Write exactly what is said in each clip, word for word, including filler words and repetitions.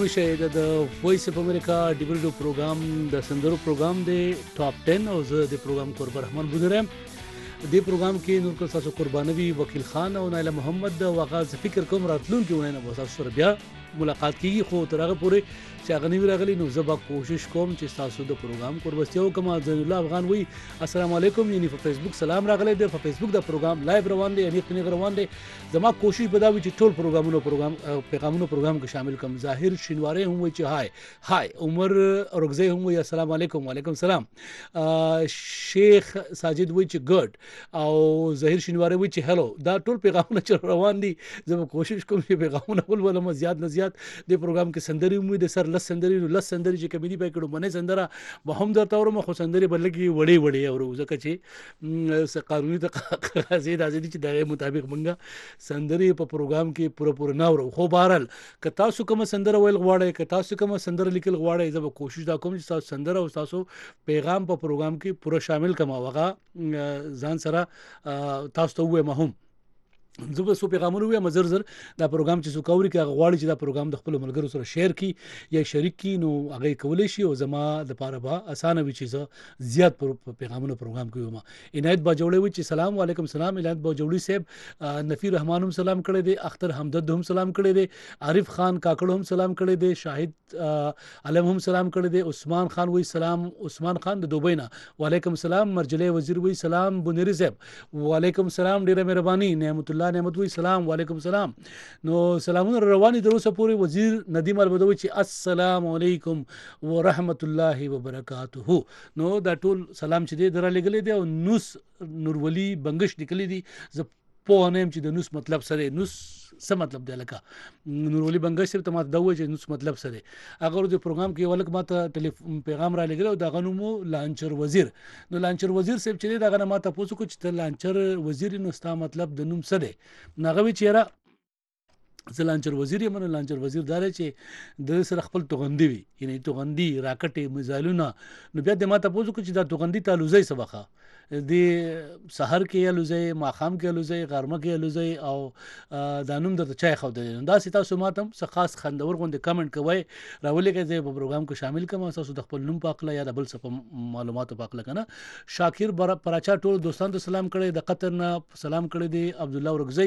مشه د وایس اف امریکا ډیبرډو پروګرام د سندرو پروګرام دی ټاپ ټن او زه د پروګرام قربان رحمان بودرم دې پروګرام کې نور کو تاسو قربانوي وکیل خان او نایله محمد واغاز فکر کوم راتلونکي ونه نه تاسو سره بیا ملاقات کیږي خو تر هغه پورې چې هغه نیو راغلی نو زه به کوشش کوم چې تاسو د پروګرام قربستیا وکم. زین الله افغان وی السلام علیکم یعنی په فیسبوک سلام راغلی دی په فیسبوک د پروګرام لایو روان دی یعنی خپل روان دی زما کوشش به دا وي چې ټول پروګرامونو پروګرام پیغامونو پروګرام کې شامل کوم. ظاهر شینواری هم وی چې هاي هاي عمر اورګزی هم وی السلام علیکم وعلیکم سلام. شیخ ساجد وی چې ګډ او ظاهر شینواری وی چې هلو. دا ټول پیغامونه چې روان دي زه کوشش کوم چې پیغامونه ول ولما زیات نه زیات د پروګرام کې سندري مو د سر لس سندري نو لس سندري چې کمی دی پای کړو منه سندره به هم درته ورم خو سندري بلګي وړي وړي او ځکه چې س قانوني تقاضې د ازادي چې دغه مطابق منګه سندري په پروګرام کې پوره پوره نه ورو. خو بهرال که تاسو کوم سندره ویل غواړئ که تاسو کوم سندره لیکل غواړئ زه به کوشش دا کوم چې تاسو سندره او تاسو پیغام په پروګرام کې پوره شامل کما وغه ځان سره تاسو ته وې مهم زه به سو پیغامونه ویم زر زر دا پروګرام چې سوکوري کې غواړي چې دا پروګرام د خپل ملګرو سره شیر کی یا شریک کی نو هغه کولای شي او زما د پاره به اسانه وي چې زیات پیغامونه پروګرام کوي. ما عنایت باجوړی وي چې سلام علیکم سلام عنایت باجوړی صاحب نفی رحمان هم سلام کړی دی اختر حمدد هم سلام کړی دی عارف خان کاکړ هم سلام کړی دی شاهد علم هم سلام کړی دی عثمان خان وی سلام عثمان خان د دوبۍ نه وعلیکم سلام مرجله وزیر وی سلام بنيري صاحب وعلیکم سلام ډیره مهرباني نعمت الله نعمت وی سلام وعلیکم سلام. نو سلامونه رواني دروسه پوری وزیر ندیم البدوی چې السلام علیکم ورحمت الله وبرکاته. نو دا ټول سلام چې دی دره لګلې دی او نوس نورولي بنگش لیکلې دي ز په نیم چې د نوس مطلب سره نوس څه مطلب دی لکه نورولي بنگش صرف ته ما دا وایي چې نوس مطلب سره اگر د پروګرام کې ولک ماته ټلیفون پیغام را لګل او دا غنومو لانچر وزیر نو لانچر وزیر صاحب چې دا غنه ماته پوسو کو چې لانچر وزیر نو ستا مطلب د نوم څه دی ناغوي چیرې زه لانچر وزیر یم نو لانچر وزیر دار چې د سره خپل توغندي وي یعنی توغندي راکټي میزایلونه نو بیا د ماته پوسو کو چې دا توغندي تعلقي سبخه د سحر کې الوزي ماخام کې الوزي غرمه کې الوزي او دانوم د چای خو د دا ستا سماتم څه خاص خندور غونډه کمنټ کوي راولې کې په پروګرام کې شامل کوم تاسو د خپل نوم پاکله یا د بل څه معلوماتو پاکله کنه. شاکر پراچا ټول دوستانو ته سلام کړي د قطر نه سلام کړي دي عبد الله ورغزي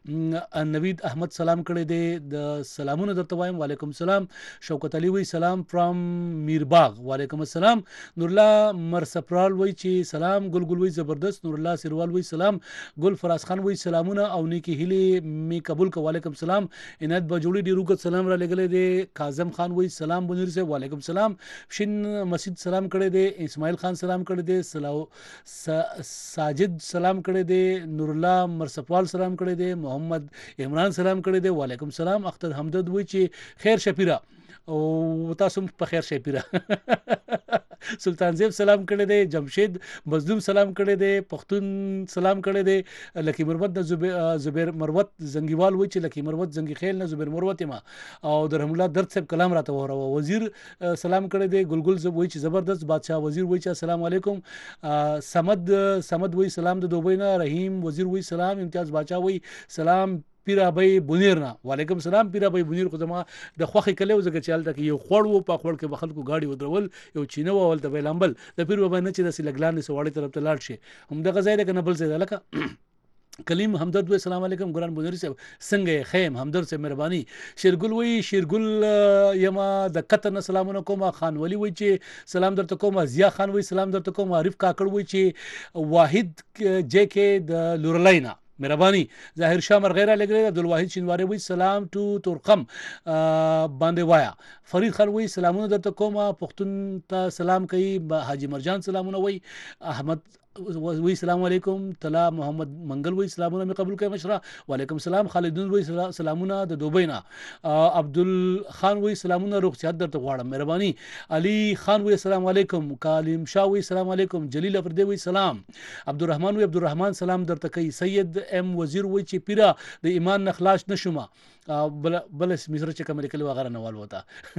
نوید احمد سلام کړي دي د سلامونه درته وایم وعلیکم سلام. شوکت علي وی سلام فرام میرباغ وعلیکم السلام. نور الله مرسپرال وی چې سلام ګل ګل وی زبردست. نور الله سروال وی سلام. ګل فراز خان وی سلامونه او نیکی هلي می قبول کو وعلیکم سلام. عنایت بجوړي ډیرو کو سلام را لګلې دي. کاظم خان وی سلام بنیر سے وعلیکم سلام. شین مسجد سلام کړي دي. اسماعیل خان سلام کړي دي. سلاو ساجد سلام کړي دي. نور الله مرسپال سلام کړي دي. محمد عمران سلام کړي دي وعلیکم سلام. اختر حمدد وی چې خیر شپیرا او تاسو په خیر شپیرا. سلطان زیب سلام کړي دي. جمشید مظلوم سلام کړي دي. پښتون سلام کړي دي. لکی مروت د زبیر مروت زنګیوال وی چې لکی مروت زنګی خیل نه زبیر مروت ما او درهم الله درد صاحب کلام راته وره وزیر سلام کړي دي. ګلګل زب وی چې زبردست بادشاہ وزیر وی چې السلام علیکم. سمد سمد وی سلام د دوبۍ نه. رحیم وزیر وی سلام. امتیاز بادشاہ وی سلام پیرا بای بنیر نه وعلیکم سلام. پیرا بای بنیر خو زما د خوخي کله وزګه چالت کې یو خور وو په خور کې بخل کو گاډي ودرول یو چینه وول ته ویلامبل د پیر وبا نه چې د سلګلان سواړی طرف ته لاړ شي هم د غزای له کنه بل څه لکه کلیم همدرد وی سلام علیکم ګران بنیر صاحب څنګه خیم همدرد سے مهرباني. شیرګل وی شیرګل یما د قطر سلامونه کوم. خان ولی وی چې سلام درته کوم. ضیا خان وی سلام درته کوم. عارف کاکړ وی چې واحد جے کې د لورلینا مهرباني. ظاهر شاه مرغیره لګره. عبدالواحد شینواری وی سلام ټو تورقم باندې وایا. فرید خان وی سلامونه درته کوم. پښتون ته سلام کوي. حاجی مرجان سلامونه وی. احمد وی سلام علیکم. طلا محمد منګل وی سلامونه می قبول کړئ مشره وعلیکم سلام. خالدون وی سلامونه د دوبۍ نه. عبدل خان وی سلامونه رخصت درته غواړم مهرباني. علي خان وی سلام علیکم. کالم شاه وی سلام علیکم. جلیل افردی وی سلام. عبدالرحمن وی عبدالرحمن سلام درته کوي. سید ام وزیر وی چې پیرا د ایمان نخلاص نشوما بل بل مصر چې کوم لیکل وغیرہ نوال وتا.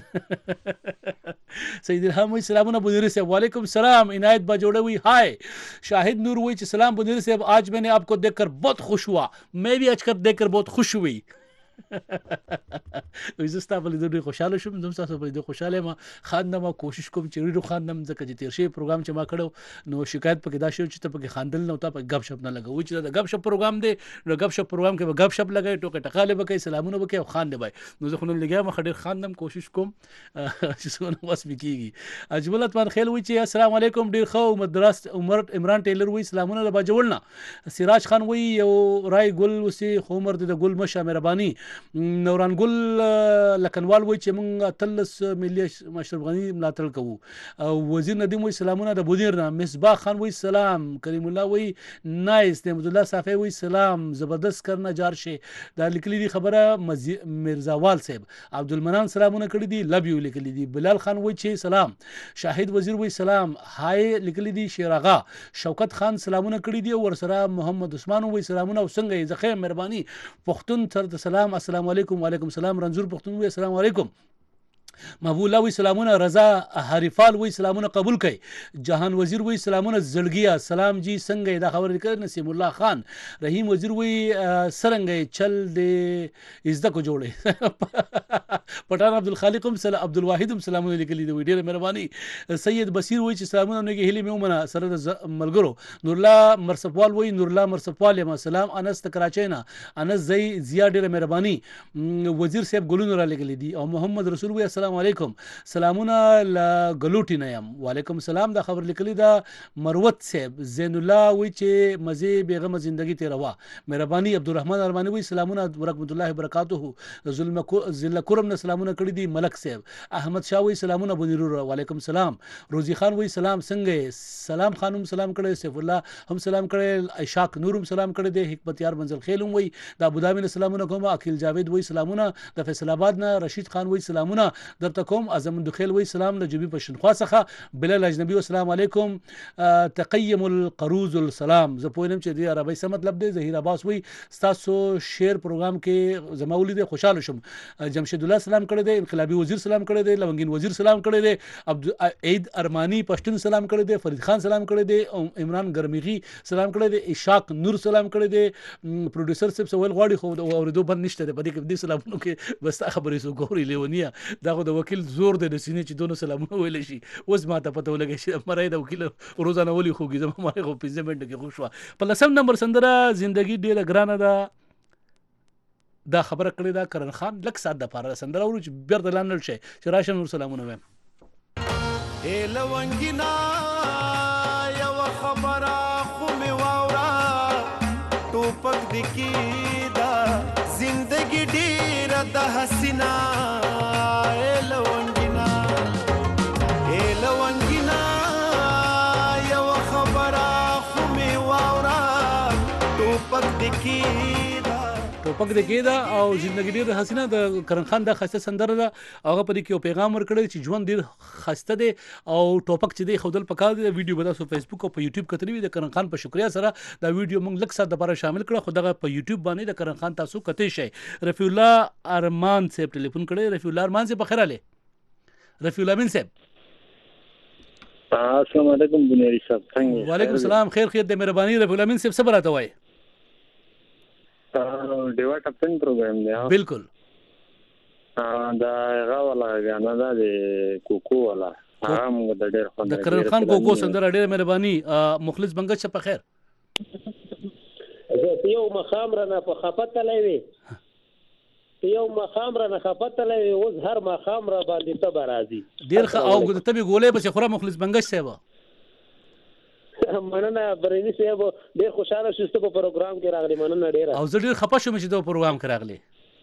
سید الهام وی سلامونه بنیر صاحب وعلیکم السلام. عنایت باجوڑی وی ہائے. شاہد نور وی سلام بنیر صاحب آج میں نے آپ کو دیکھ کر بہت خوش ہوا. میں بھی آج کر دیکھ کر بہت خوش ہوئی. زه ستا په لیدو ډېر خوشحاله شوم، زه هم ستاسو په لیدو خوشحاله یم. خاندم او کوشش کوم چې ډېر وخاندم، ځکه چې تېر شوی پروګرام چې ما کړی نو شکایت پکې دا شوی چې ته پکې خاندل نه او تا پکې ګپ شپ نه لګوي، چې دا د ګپ شپ پروګرام دی نو ګپ شپ پروګرام کې به ګپ شپ لګوي، ټوکې ټقالې به کوي، سلامونه به کوي او خاندې به. نو زه خو نن لګیا یم ښه ډېر خاندم، کوشش کوم چې څونه وس مې کېږي. اجمل اتمان خیل وایي چې السلام علیکم ډېر ښه. مدراس عمر عمران ټیلر وایي سلامونه د باجوړ نه. سراج خان وایي یو رای ګل اوسې خو عمر د ګل مشه مهرباني. نوران ګل لکنوال وایي چې موږ اتلس ملي اشرف غني ملاتړ کوو. وزیر ندیم وایي سلامونه د بودیر نه. مصباح خان وایي سلام. کریم الله وایي نایس. نعمت الله صافی وایي سلام زبردست کرنا جار شي. دا لیکلي دي خبره مرزاوال صاحب. عبدالمنان سلامونه کړي دي، لب یو لیکلي دي. بلال خان وایي چې سلام. شاهد وزیر وایي سلام. هاي لیکلي دي شیراغا. شوکت خان سلامونه کړي دي او ورسره محمد عثمان وایي سلامونه او څنګه یې زخه مهرباني. پښتون تر سلام السلام علیکم. وعلیکم السلام. رنزور پښتون وایي السلام علیکم. محبوب الله وی سلامونه. رضا حریفال وی سلامونه قبول کړئ. جهان وزیر وی سلامونه زړګیا. سلام جی څنګه دا خبر کړ. نسیم الله خان. رحیم وزیر وی سرنګ چل دې عزت کو جوړې. پټان عبد الخالق هم سلام. عبد الواحد هم سلامونه لیکلي دی. ډیره مهرباني. سید بصیر وی چې سلامونه نه کې هلي مې ومنه سره ملګرو. نور الله مرصفوال وی نور الله مرصفوال یم سلام. انس تکراچی نه. انس زئی زیا ډیره مهرباني. وزیر صاحب ګلون را لیکلي دي او محمد رسول وی السلام علیکم. سلامونه ل غلوټی نه یم. وعلیکم السلام. دا خبر لیکلی دا مروت صاحب. زین الله وی چې مزه بیغمه زندگی تیروا مهرباني. عبدالرحمن ارمانی وی سلامونه ورحمت الله وبرکاته. ظلم ذل کرم نه سلامونه کړی دي. ملک صاحب. احمد شاه وی سلامونه بنیرو. وعلیکم السلام. روزی خان وی سلام څنګه. سلام خانم سلام کړی. سیف الله هم سلام کړی. اشاق نور هم سلام کړی دی. حکمت یار منزل خیل هم وی دا ابوظبی نه سلامونه کوم. عقیل جاوید وی سلامونه. د فیصل آباد نه رشید خان وی سلامونه درته کوم. اعظم دخیل وی سلام له جبی پښتونخوا څخه. بلال اجنبی السلام علیکم. تقیم القروز السلام. زه پوینم چې دی عربی څه مطلب دی. ظهیر عباس وی تاسو شیر پروګرام کې زما ولید خوشاله شم. جمشید الله سلام کړی دی. انقلابی وزیر سلام کړی دی. لونګین وزیر سلام کړی دی. عبد عید ارمانی پښتون سلام کړی دی. فرید خان سلام کړی دی. عمران ګرمیغي سلام کړی دی. اشاق نور سلام کړی دی. پروډوسر صاحب سوال غواړي خو اوریدو بند نشته دی. په دې کې دې سلامونو کې بس خبرې سو ګوري لیونیا. دا خو د وکیل زور دی د سینې چې دونو سلامونه ویل شي. اوس ما ته پته ولګی چې مرای د وکیل روزانه ولي خوږي زما مړی خو پنځه منټه کې خوشوا. په لسم نمبر سندره زندگی ډیره ګرانه ده. دا خبره کړې ده کرن خان لک سات د پاره سندره ورو چې بیرته لاندل شي چې راشن ور سلامونه وایم. ای لونګینا یو خبره خو می واورا ټوپک دکی دا زندگی ډیره د حسینا. ای لونګینا ای لونګینا یو خبره خو می واورا ټوپک دکی ټوپک د کېدا او ژوندګي ډېر حسینه د کرن خان د خسته سندره ده. هغه په دې کې یو پیغام ورکړی چې ژوند ډېر خسته دی او ټوپک چې دی خودل پکار دی. ویډیو به تاسو فیسبوک او په یوټیوب کتلی وي. د کرن خان په شکریا سره دا ویډیو موږ لږ سات لپاره شامل کړه. خو دغه په یوټیوب باندې د کرن خان تاسو کتئ شئ. رفیع الله ارمان صاحب ټلیفون کړی. رفیع الله ارمان صاحب بخیر علي. رفیع الله امین صاحب السلام علیکم بنيري صاحب څنګه. وعلیکم السلام. خیر خیر د مهرباني. رفیع الله امین صاحب صبر راته وای. دیوا ټاپ ټن پروګرام دی. بالکل دا هغه ولا غانا دا د کوکو ولا هغه موږ د ډېر خوند د کرن خان کوکو سندره ډېر مهرباني. مخلص بنګش په خیر. زه یو مخام را نه په خپته لوي یو مخام را نه خپته لوي اوس هر مخام را باندې ته برازي ډېر ښه او ته به ګولې بس خورا مخلص بنګش صاحب مننه. برېنی صاحب ډېر خوشاله شوسته په پروګرام کې راغلی. مننه ډېر. او زه ډېر خپه شوم چې دا پروګرام کې راغلی.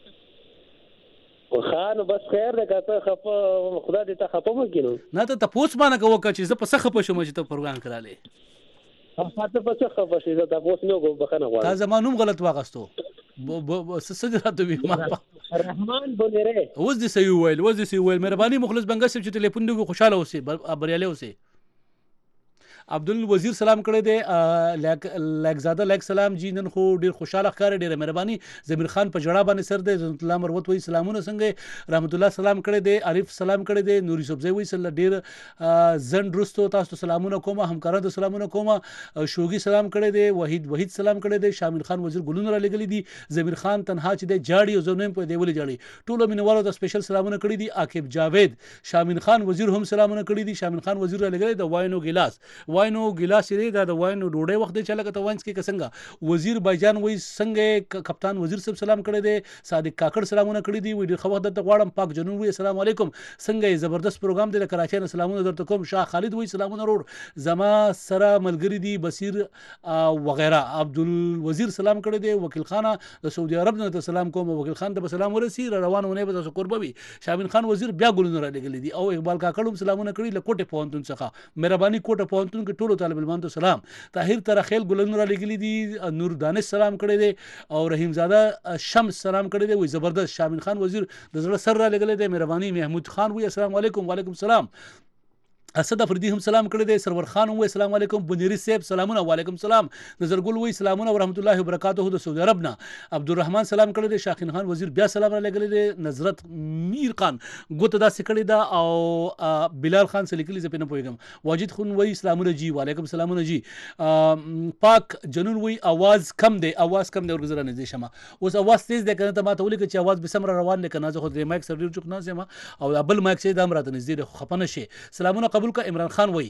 خان بس خیر ده که ته خپه خدا دې ته خپه مو کینو نه ته تاسو باندې کوه چې زه په څه خپه شوم چې ته پروګرام کې راغلی. تاسو په څه خپه شئ؟ زه تاسو نو غو بخنه غواړم. تا زمانوم غلط واغستو څه راته وی ما رحمان بونره اوس دې سوي ویل اوس دې سوي ویل. مهرباني مخلص بنګش چې ټلیفون دی خوشاله اوسې بریالي اوسې. عبدالوزیر سلام کړی دی. لیکزاده لیک سلام جی نن خو ډیر خوشاله ښکاري, ډیره مهرباني. زمیر خان په جړه باندې سر دی. زنت الله مروت وایي سلامونه څنګه. رحمت الله سلام کړی دی. عارف سلام کړی دی. نوري صبزی وایي سل ډیر زند رستو تاسو ته سلامونه کوم, همکارانو ته سلامونه کوم. شوګي سلام کړی دی. وحید وحید سلام کړی دی. شامل خان وزیر ګلونه را لګلی دي. زمیر خان تنها چې دی جاړي او زنه په دی ولې جاړي. ټولو مینوالو ته سپیشل سلامونه کړی دي. عاقب جاوید شامل خان وزیر هم سلامونه کړی دي. شامل خان وزیر را لګلی د واینو ګلاس واینو ګلاس دی دا د واینو ډوډۍ وخت دی چې لکه ته وانس کې څنګه. وزیر بایجان وای څنګه کپتان وزیر صاحب سلام کړی دی. صادق کاکړ سلامونه کړی دي. وی ډیر خو وخت ته غواړم. پاک جنون وای السلام علیکم څنګه زبردست پروګرام دی. کراچۍ نه سلامونه درته کوم. شاه خالد وای سلامونه ورور زما سره ملګری دي. بصیر وغیرہ. عبدالوزیر سلام کړی دی. وکیل خان د سعودي عرب نه سلام کوم. وکیل خان ته سلام ورسی روانونه به تاسو قربوي. شامل خان وزیر بیا ګلونه را لګلی دي. او اقبال کاکړ سلامونه کړی له کوټه پوهنتون څخه. مهرباني کوټه پوهنتون کې ټولو طالب علمانو ته سلام. طاهر ترخیل ګلونه را لګلی دي. نور دانش سلام کړی دی. او رحیم زاده شمس سلام کړی دی. وای زبردست. شامل خان وزیر د زړه سر را لګلی دی. مهرباني. محمود خان وای السلام علیکم. وعلیکم السلام. اسد افریدی هم سلام کړی دی. سرور خان وای السلام علیکم. بنيري صاحب سلامونه. وعلیکم السلام. نظرګل وای سلامونه ورحمت الله وبرکاته د سعودي عرب نه. عبدالرحمن سلام کړی دی. شاخین خان وزیر بیا سلام را لګلی دی. نظرت میر خان ګوت داسې کړی دا. او بلال خان سلیکلی زه په نه پوهیږم. واجد خون وای سلامونه جی. وعلیکم السلام جی. پاک جنون وای आवाज کم دی. आवाज کم دی ورګزره نه دي شمه. اوس आवाज تیز دی کنه ته ما ته ولې چې आवाज به سم روان نه کنه. زه خو د مایک سره ډیر چوک نه سم او بل مایک چې دام راته نږدې خپنه شي. سلامونه قبول کا. عمران خان وای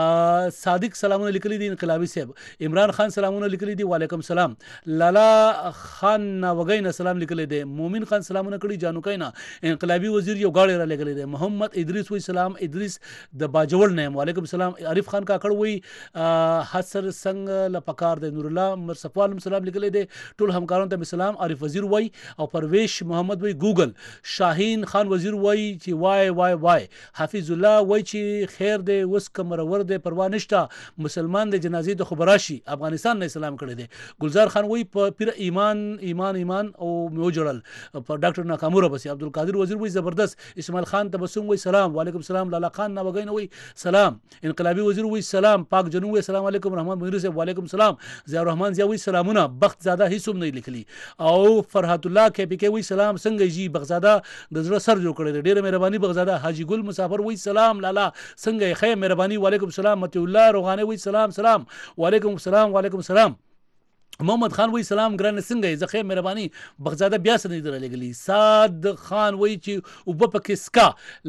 صادق سلامونه لیکلی دي. انقلابی صاحب عمران خان سلامونه لیکلی دي. وعلیکم السلام. لالا خان وغینا سلام لیکلی دي. مومن خان سلامونه کړی. جانو کینا انقلابی وزیر یو غاړه را لګلی دي. محمد ادریس وای سلام. ادریس د باجوړ نه. وعلیکم السلام. عارف خان کاکړ وای حسر څنګه لپکار دي. نور الله مرصفوال سلام لیکلی دي. ټول همکارانو ته سلام. عارف وزیر وای او پرویش محمد وای ګوګل. شاهین خان وزیر وای چې وای وای وای. حفیظ الله وای چې خیر دی وس کمرور دی پروا نشته. مسلمان د جنازې د خبراشي افغانستان نه سلام کړی دی. گلزار خان وای په پیر ایمان ایمان ایمان او مو جړل. په ډاکټر ناکاموره بس. عبدالقادر وزیر وای زبردست. اسماعیل خان تبسم وای سلام. وعلیکم السلام. لالا خان ناوګین وای سلام. انقلابی وزیر وای سلام. پاک جنون وای سلام علیکم. رحمان منیر صاحب وعلیکم السلام. ضیاء الرحمن ضیاء وای سلامونه. بخت زاده هیڅ هم نه لیکلی. او فرحت الله کې پی کې وای سلام. څنګه جی بغزاده د زړه سر جوړ کړی. ډیره مهرباني بغزاده. حاجی ګل مسافر وای سلام. لالا څنګه خیر مهرباني. وعلیکم السلام. متی الله روغانه وای سلام سلام. وعلیکم السلام. وعلیکم السلام. محمد خان وای سلام ګران څنګه زه خیر مهرباني. بغزاده بیا سره در لګلی. صاد خان وای چې وب پکې اسکا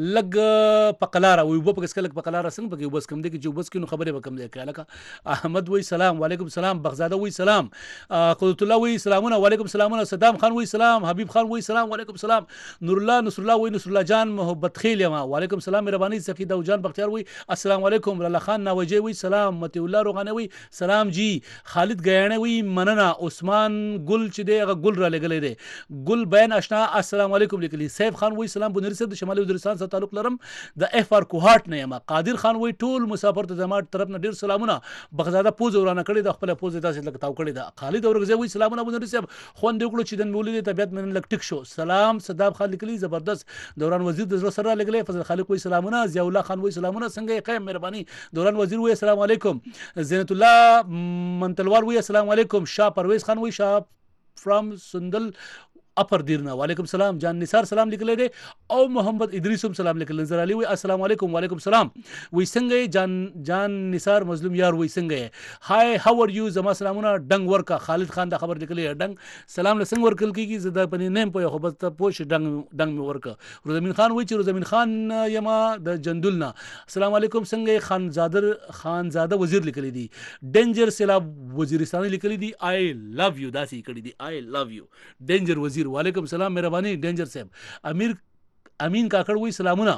لګ پقلاره وای وب پکې اسکا لګ پقلاره څنګه پکې وبس کم دی چې وبس کینو خبره وکم دی کله. احمد وای سلام. وعلیکم السلام. بغزاده وای سلام. قدرت الله وای سلامونه. وعلیکم السلام. صدام خان وای سلام. حبیب خان وای سلام. وعلیکم السلام. نور الله نصر الله وای نصر الله جان محبت خیل یما. وعلیکم السلام مهرباني. سفید او جان بختیار وای السلام علیکم. لالا خان ناوجی وای سلام. متی الله روغانه وای سلام جی. خالد غیانه وای مننه. عثمان ګل چې دی هغه ګل را لګلی دی. ګل بیان آشنا السلام علیکم لیکلی. سیف خان وای سلام. بنيري صاحب د شمالي وزیرستان سره تعلق لرم د اف ار کوهات نه یم. قادر خان وای ټول مسافر ته زما طرف نه ډیر سلامونه. بغزاده پوز ورانه کړی د خپل پوز داسې لګ تاو کړی دا. خالد اورغزی وای سلامونه. بنيري صاحب خوند وکړو چې د مولوی طبيعت من لګ ټیک شو. سلام. صداب خان لیکلی زبردست. دوران وزیر د زړه سره لګلی. فضل خالق وای سلامونه. ضیاء الله خان وای سلامونه. څنګه قیم مهرباني. دوران وزیر وای السلام علیکم. زینت الله منتلوار وای السلام علیکم. شاه پرویز خان وای شاه فرام سندل اپر دیرنا. وعلیکم السلام. جان نثار سلام لیکلی دی. او محمد ادریس هم سلام لیکلی. نظر علی وای السلام علیکم. وعلیکم السلام. وای څنګه جان جان نثار مظلوم یار وای څنګه هاي هاو ار یو. زما سلامونه. ډنګ ورکا. خالد خان دا خبر لیکلی. ډنګ سلام له څنګه ورکل کیږي زدا پنی نیم په خو بس ته پوش ډنګ ډنګ می ورکا. روزمین خان وای چې روزمین خان یما د جندلنا. السلام علیکم. څنګه خان زادر خان زاده وزیر لیکلی دی. ډینجر سیلاب وزیرستان لیکلی دی. آی لو یو داسې کړی دی. آی لو یو ډینجر وزیر. وعلیکم السلام مهرباني. ډینجر صاحب. امیر امین کاکړ وای سلامونه.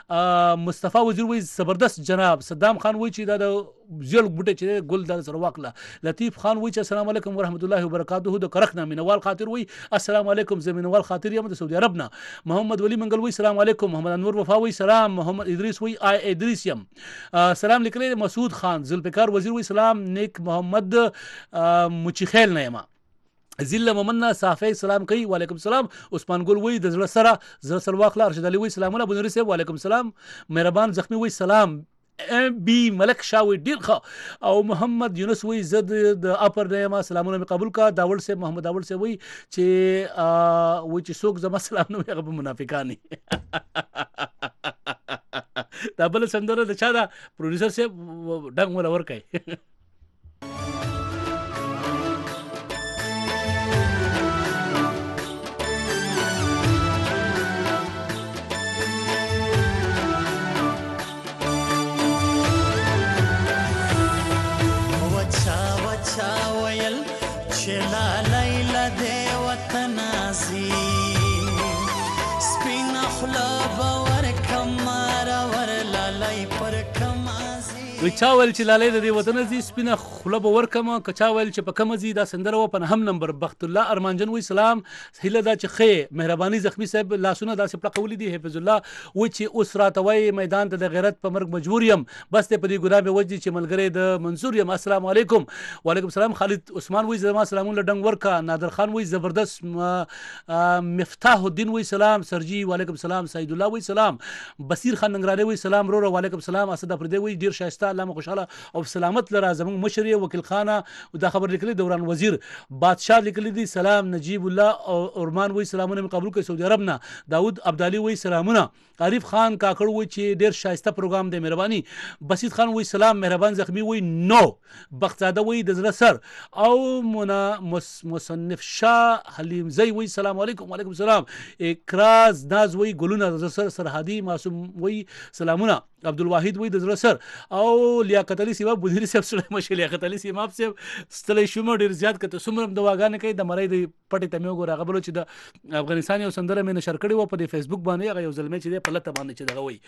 مصطفی وزیر وای زبردست جناب. صدام خان وای چې دا د زیل بوټه چې ګل د سره واکله. لطیف خان وای چې السلام علیکم ورحمت الله وبرکاته. د کرخ نه مینوال خاطر وای السلام علیکم. زمینوال خاطر یم د سعودي عرب نه. محمد ولی منګل وای سلام علیکم. محمد انور وفا وای سلام. محمد ادریس وای آی ادریس یم سلام لیکلی. مسعود خان ذوالفقار وزیر وای سلام. نیک محمد مچخیل نه یم. ذل ممنه صافی سلام کوي. وعلیکم السلام. عثمان ګل وای د زړه سره زړه سره واخله. ارشد علي وای سلامونه. ابو نور صاحب وعلیکم السلام. مهربان زخمی وای سلام. ام بی ملک شاوی ډیر ښه او محمد یونس وی زد د اپر نیما سلامونه می قبول کا داول سے محمد داول سے وی چې و چې څوک زما سلام نو هغه منافقانی دا بل سندره د چا دا پروډوسر سے ډنګ ولا ور کوي چا ویل چې لالی د دې وطن زی سپینه خوله به ورکمه که چا ویل چې په کمه زی دا سندره و په نهم نمبر بخت الله ارمانجن وی سلام هیله دا چې ښې مهرباني زخمی صاحب لاسونه داسې پړقولي دي حفظ الله وی چې اوس راته وایي میدان ته د غیرت په مرګ مجبور یم بس دی په دې ګناه مې وجدي چې ملګری د منصور یم السلام علیکم وعلیکم السلام خالد عثمان وی زما سلامونه ډنګ ورکا نادر خان وی زبردست مفتاح الدین وی سلام سرجی وعلیکم السلام سید الله وی سلام بصیر خان ننګرانی وی سلام رورو وعلیکم السلام اسد افریدی وی ډیر شایسته الله خوشاله او سلامت لرا زمون مشر وکیل خانه دا خبر لیکلی دوران وزیر بادشاہ لیکلی دی سلام نجیب الله او ارمان وی سلامونه قبول کوي سعودي عرب نه داود عبدالي وی سلامونه عارف خان کاکړ وی چې ډیر شایسته پروګرام دی مهرباني بسیط خان وی سلام مهربان زخمی وی نو بختزاده وی د زړه سر او منا مصنف شاه حلیم زئی وی سلام علیکم وعلیکم السلام اکراز ناز وی ګلونه د زړه سر سرحدي معصوم وی سلامونه عبدالواحد وی د زړه سر او لیاقت علي سیماب مدیر صاحب سره مشه لیاقت علي سیماب صاحب ستلې شوم ډیر زیات کته سمرم دواګانې کوي د مړی د پټې تمه وګوره هغه بلو چې د افغانستان یو سندره مې نشر کړی و په فیسبوک باندې هغه یو ځلمې چې په لته باندې چې دغه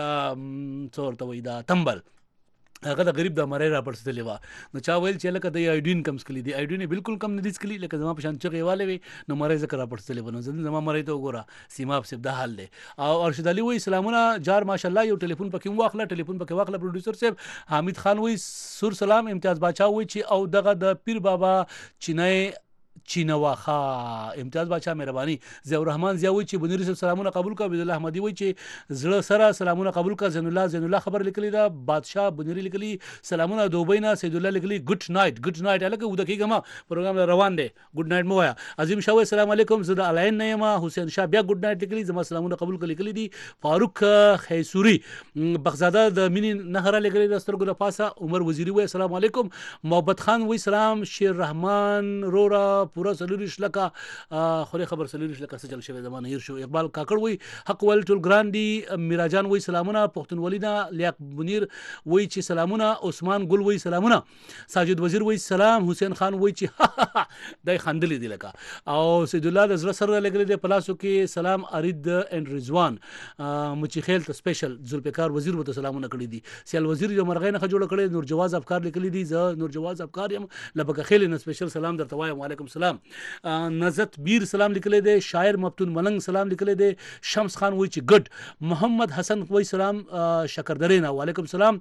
وی څور ته وی دا تمبل هغه د غریب د مړی را پړستلې و نو چا ویل چې لکه د ایډین کم سکلی دی ایډین بالکل کم نه دي سکلی لکه زما په شان چغې والے وي نو مړی ذکر را پړستلې و نو زما مړی ته وګوره سیماب صاحب د حال دی او ارشد علي وی سلامونه جار ماشاءالله یو ټلیفون پکې واخله ټلیفون پکې واخله پروډوسر صاحب حامد خان وی سور سلام امتیاز باچا وی چې او دغه د پیر بابا چینای چینواخا امتیاز بادشاہ مهرباني ضیاء الرحمن ضیاء وی چې بنیر صاحب سلامونه قبول کا عبد الله احمدی وی چې زړه سره سلامونه قبول کا زین الله زین الله خبر لیکلی دا بادشاہ بنیر لیکلی سلامونه دوبینا سید الله لیکلی ګډ نایټ ګډ نایټ الکه ود کېګما پروګرام روان دی ګډ نایټ مو وایا عظیم شاه السلام علیکم زدا الاین نیما حسین شاه بیا ګډ نایټ لیکلی زما سلامونه قبول کا لیکلی دی فاروق خیسوری بغزاده د مینی نهره لیکلی د سترګو د پاسه عمر وزیری وی السلام علیکم محبت خان وی سلام شیر رحمان رورا پورا سلوریش لکه خوري خبر سلوریش لکه سجل شوی زمانه هیر شو اقبال کاکړ وی حق ول ټول ګراندی میراجان وی سلامونه پښتونولینا لیاق منیر وی چې سلامونه عثمان ګل وی سلامونه ساجد وزیر وی سلام حسین خان وی چې دای خندلې دی لکه او سید الله د زړه سره لګلې دی پلاسو کې سلام ارید اند رضوان مچی خیل ته سپیشل ذوالفقار وزیر وته سلامونه کړی دي سیال وزیر یو مرغې نه جوړ کړی نور جواز افکار لیکلی دي ز نور جواز افکار یم لبګه خیل نه سپیشل سلام درته وایم وعلیکم السلام نزت بیر سلام لیکلی دی شاعر مفتون ملنګ سلام لیکلی دی شمس خان وی چې ګډ محمد حسن وی سلام شکردرینا وعلیکم السلام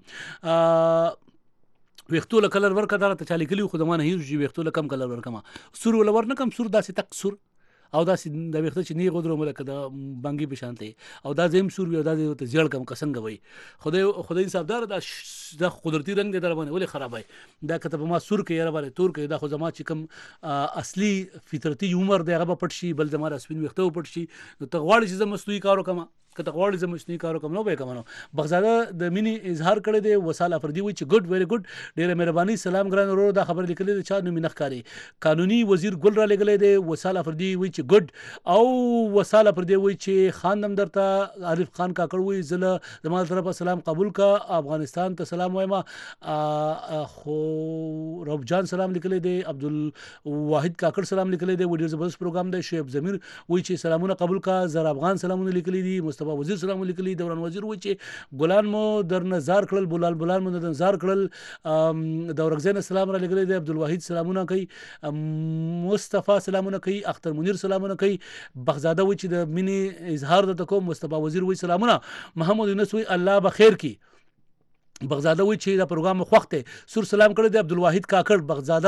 ویختو له کلر ورکا دا ته چالي کلی خو دمانه هیر جی ویختو له کم کلر ورکما سور ول ورنه کم سور داسې تک سور او دا د ویخته چې نه غوډرو ملک د بانګي په شانته او دا زم سور وي دا ته زیړ کم کسنګ وي خدای خدای صاحبدار دا د قدرتي رنگ د در باندې ولې خرابای دا کته ما سور کې یاره باندې تور کې دا خو زما چې کم اصلي فطرتي عمر دی هغه پټ شي بل زما سپین ویخته پټ شي نو ته غواړي چې زما مستوي کارو کما کته غواړي زما مستوي کارو کم نو به کمنو بغزاده د مینی اظهار کړی دی وصال افردی وی چې ګډ ویری ګډ ډیره مهرباني سلام ګران ورو دا خبر لیکلی دی چا نو مینخ کاری قانوني وزیر ګل را لګلې دی وصال افردی وی چې ګډ او وصال افردی وی چې خان نم درته عارف خان کاکړ وی زله زموږ طرفه سلام قبول کا افغانستان ته سلام وایم خو رب جان سلام لیکلی دی عبد الواحد کاکړ سلام لیکلی دی ویډیو زبردست پروګرام دی شعیب ضمیر وی چې سلامونه قبول کا زر افغان سلامونه لیکلی دی مصطفی وزیر سلام لیکلی دوران وزیر وی چې ګلان مو در نظر کړل بلال بلال مو در نظر کړل دورغزین سلام را لیکلی دی عبد الواحد سلامونه کوي مصطفی سلامونه کوي اختر منیر سلامونه کوي بغزاده وی چې د مینی اظهار د کوم مصطفی وزیر وی سلامونه محمد یونس وی الله بخیر کی بغزاده وی چې دا پروګرام خوخته سور سلام کړی دی عبد الواحد کاکړ بغزاده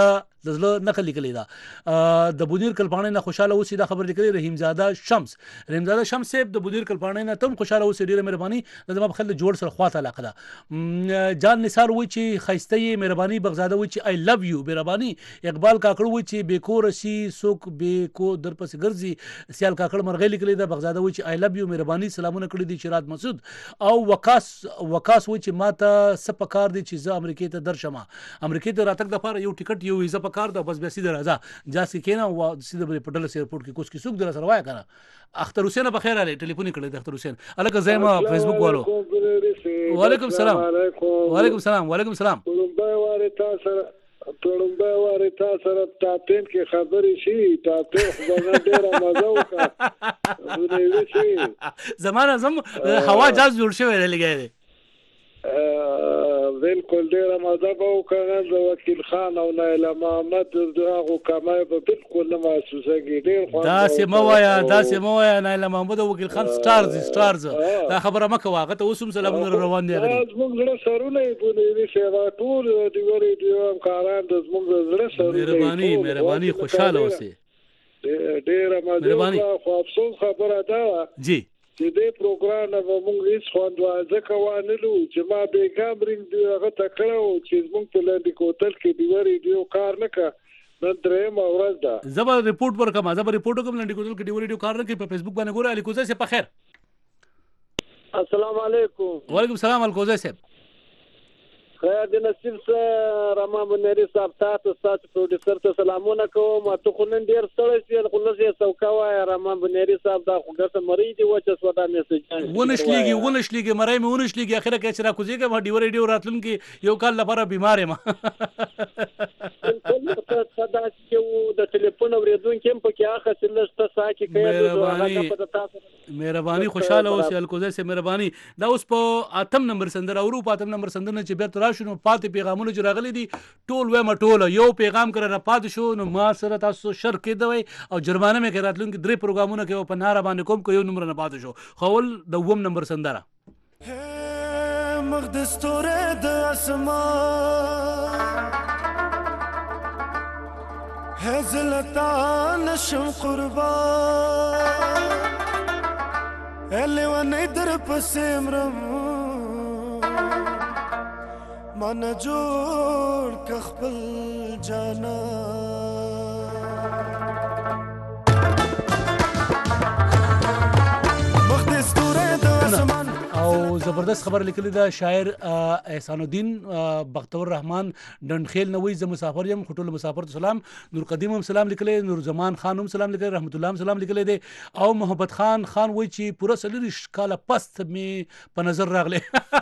د زړه نقل لیکلی دا د بونیر کلپاڼې نه خوشاله اوسې دا خبر لیکلی رحیم زاده شمس رحیم زاده شمس صاحب د بونیر کلپاڼې نه تم خوشاله اوسې ډیره مهرباني د زما په خل جوړ سره خواته علاقه ده جان نثار وای چې خیسته یې مهرباني بغزاده وای چې آی لو یو مهرباني اقبال کاکړ وای چې بیکور سی سوک بیکو در پس ګرځي سیال کاکړ مرغې لیکلی دا بغزاده وای چې آی لو یو مهرباني سلامونه کړی دي شیرات مسعود او وکاس وکاس وای چې ماته سپکار دي چې زه امریکای ته درشم امریکای ته راتګ د لپاره یو ټیکټ یو ویزه پکار ده بس بیا سیده راځه جاسي کینا او سیده په پټل ایرپورټ کې کوس کې سوق در سره وای کنه اختر حسین په خیر علي ټلیفون کړی د اختر حسین الکه زما فیسبوک والو وعلیکم السلام وعلیکم السلام وعلیکم السلام ټولمبه واره تاسو ټولمبه واره تاسو ټاپین کې خبرې شي ټاپین خو نه ډیره مزه وکړه زمانه زم هوا جاز جوړ شوی دی لګی بالکل ډیره مزه به وکړه د وکیل خان او نایله محمد دغه کمای به بالکل نه محسوسېږي ډیر خو دا سم وایا دا سم وایا نایله محمد او وکیل خان سٹارز سٹارز دا خبره مکه واغه ته اوسم سلامونه روان دي غري زموږ زړه سرونه بونې سیوا ټول دی ورې دی کاران د زموږ زړه سرونه مهرباني مهرباني خوشاله اوسې ډیره مزه خو افسوس خبره ده جی چې دې پروګرام به موږ هیڅ خوندوازه کوانلو چې ما بیګام رینګ دی هغه تکړه چې موږ په لاندې کوتل کې دی ورې دی کار نه کا نن درې ما ورځ ده زبر ریپورت ورکم زبر ریپورت کوم لاندې کوتل کې دی ورې دی کار نه کوي په فیسبوک باندې ګوره الیکوزه سه په خیر السلام علیکم وعلیکم السلام الکوزه سه خیر د نصیب سره رحمان بنيري صاحب تاسو تاسو پروډوسر ته سلامونه کوم ته خو نن ډیر ستړی شئ خو لږه څوکا وای رحمان بنيري صاحب دا خو ګرځه مری دی و چې سودا میسج ونشلیږي ونشلیږي مړای مې ونشلیږي اخره کې چې را کوزیږي ما ډیور ډیور راتلم کې یو کال لپاره بیمار یم صدا چې د ټلیفون اوریدونکو په کې اخه سلسته ساکي کوي مهرباني خوشاله اوسې الکوزه سه مهرباني دا اوس په اتم نمبر سندر او په اتم نمبر سندر چې بیرته راشنو پاتې پیغامونه چې راغلي دي ټول وې مټول یو پیغام کړه نه پات شو نو ما سره تاسو شر کې دوی او جرمانه مې کې راتلونکي درې پروګرامونه کې په ناره باندې کوم کو یو نمبر نه پات شو خول د ووم نمبر سندره مقدس توره د اسمان هزلتا نشم قربان الی ونی در پسیمرم من جوړ ک خپل جانا مقدس توره د اسمان او زبردست خبر لیکلی دا شاعر احسان الدین بختور رحمان ډنډخیل نوې ز مسافر یم خټول مسافر سلام نور قدیم هم سلام لیکلی نور زمان خان هم سلام لیکلی رحمت الله هم سلام لیکلی دی او محبت خان خان وای چې پوره سلیریش کاله پست می په نظر راغله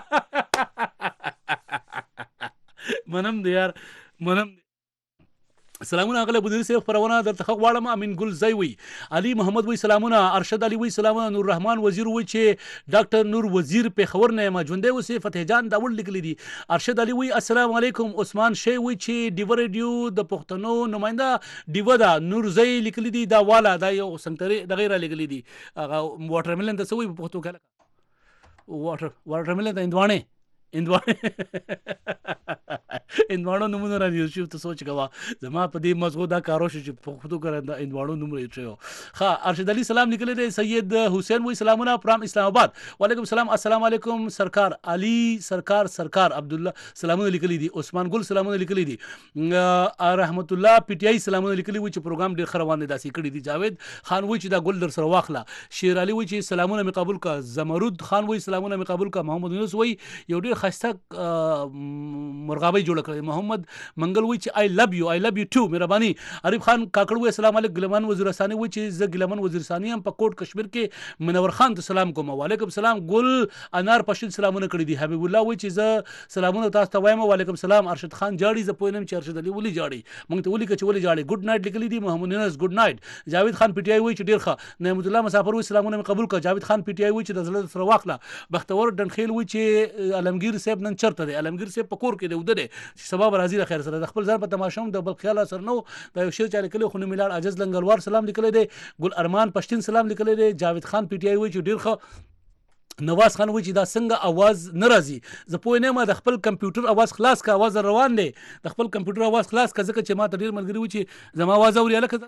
منم دی یار منم سلامونه اغله بدر صاحب پرونه در تخ غواړم امین ګل زوی وی علي محمد وی سلامونه ارشد علي وی سلامونه نور رحمان وزیر وی چې ډاکټر نور وزیر په خبر نه ما ژوندې وسی فتح جان داول لیکلی دي ارشد علي وی السلام علیکم عثمان شی وی چې ډیو ریډیو د پښتنو نماینده ډیو دا نور زوی لیکلی دي دا والا دا یو څنګه د غیره لیکلی دي واټر ملن د سوی په پښتو کې واټر واټر ملن د اندوانه اندوانه اندوانو نمونه را دي چې ته سوچ کوا زما په دې مزغو دا کارو چې په خودو کړه د اندوانو نمونه یې ښه ارشد علي سلام لیکلی دی سید حسین وی سلامونه پرام اسلام آباد وعلیکم السلام السلام علیکم سرکار علي سرکار سرکار عبد الله سلامونه لیکلی دي عثمان ګل سلامونه لیکلی دي رحمت الله پی ټی آی سلامونه لیکلی وي چې پروګرام ډیر خروان دي داسې کړی دي جاوید خان وی چې دا ګل در سره واخله شیر علي وی چې سلامونه می قبول کا زمرود خان وی سلامونه می قبول کا محمد یونس وی یو ډیر خسته مرغابی جوړ کړی محمد منګل وی چې آی لو یو آی لو یو ټو مهرباني عارف خان کاکړ وی السلام علیکم ګلمن وزیر ثانی وی چې ز ګلمن وزیر ثانی هم په کوټ کشمیر کې منور خان ته سلام کوم وعلیکم السلام ګل انار پښین سلامونه کړی دي حبیب الله وی چې ز سلامونه تاسو ته وایم وعلیکم السلام ارشد خان جاړي ز پوینم چې ارشد علي ولي جاړي مونږ ته ولي کې ولي جاړي ګډ نایټ لیکلی دي محمد یونس ګډ نایټ جاوید خان پی ټی آی وی چې ډیر ښه نعمت الله مسافر وی سلامونه قبول کړه جاوید خان پی ټی آی وی چې د زړه سره واخله بختور ډنخیل وی چې علمگیر صاحب نن چرته دی علمگیر صاحب په کور کې دی وده چې سبب راځي د خیر سره د خپل ځان په تماشوم د بل خیال سره نو د یو شیر چا لیکلی خو نه ملال عجز لنګلوار سلام لیکلی دی ګل ارمان پښتين سلام لیکلی دی جاوید خان پی ټی آی وی چې ډیر ښه نواز خان وایي چې دا څنګه اواز نه راځي زه پوه نه یم د خپل کمپیوټر اواز خلاص کا اواز روان دی د خپل کمپیوټر اواز خلاص کا ځکه چې ما ته ډېر ملګري وایي چې زما اواز اوري هلکه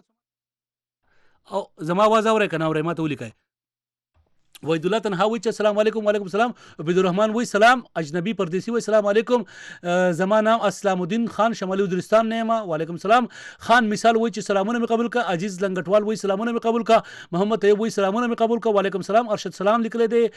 او زما اواز اورئ که نه اورئ ما ته ولیکئ وحید الله تنها وایي چې السلام علیکم وعلیکم السلام عبیدالرحمن وایي سلام اجنبي پردیسی وایي السلام علیکم زما نام اسلام الدین خان شمالي وزیرستان نه یم وعلیکم السلام خان مثال وایي چې سلامونه مې قبول کا عزیز لنګټوال وایي سلامونه مې قبول کا محمد طیب وایي سلامونه مې قبول کا وعلیکم السلام ارشد سلام لیکلی دی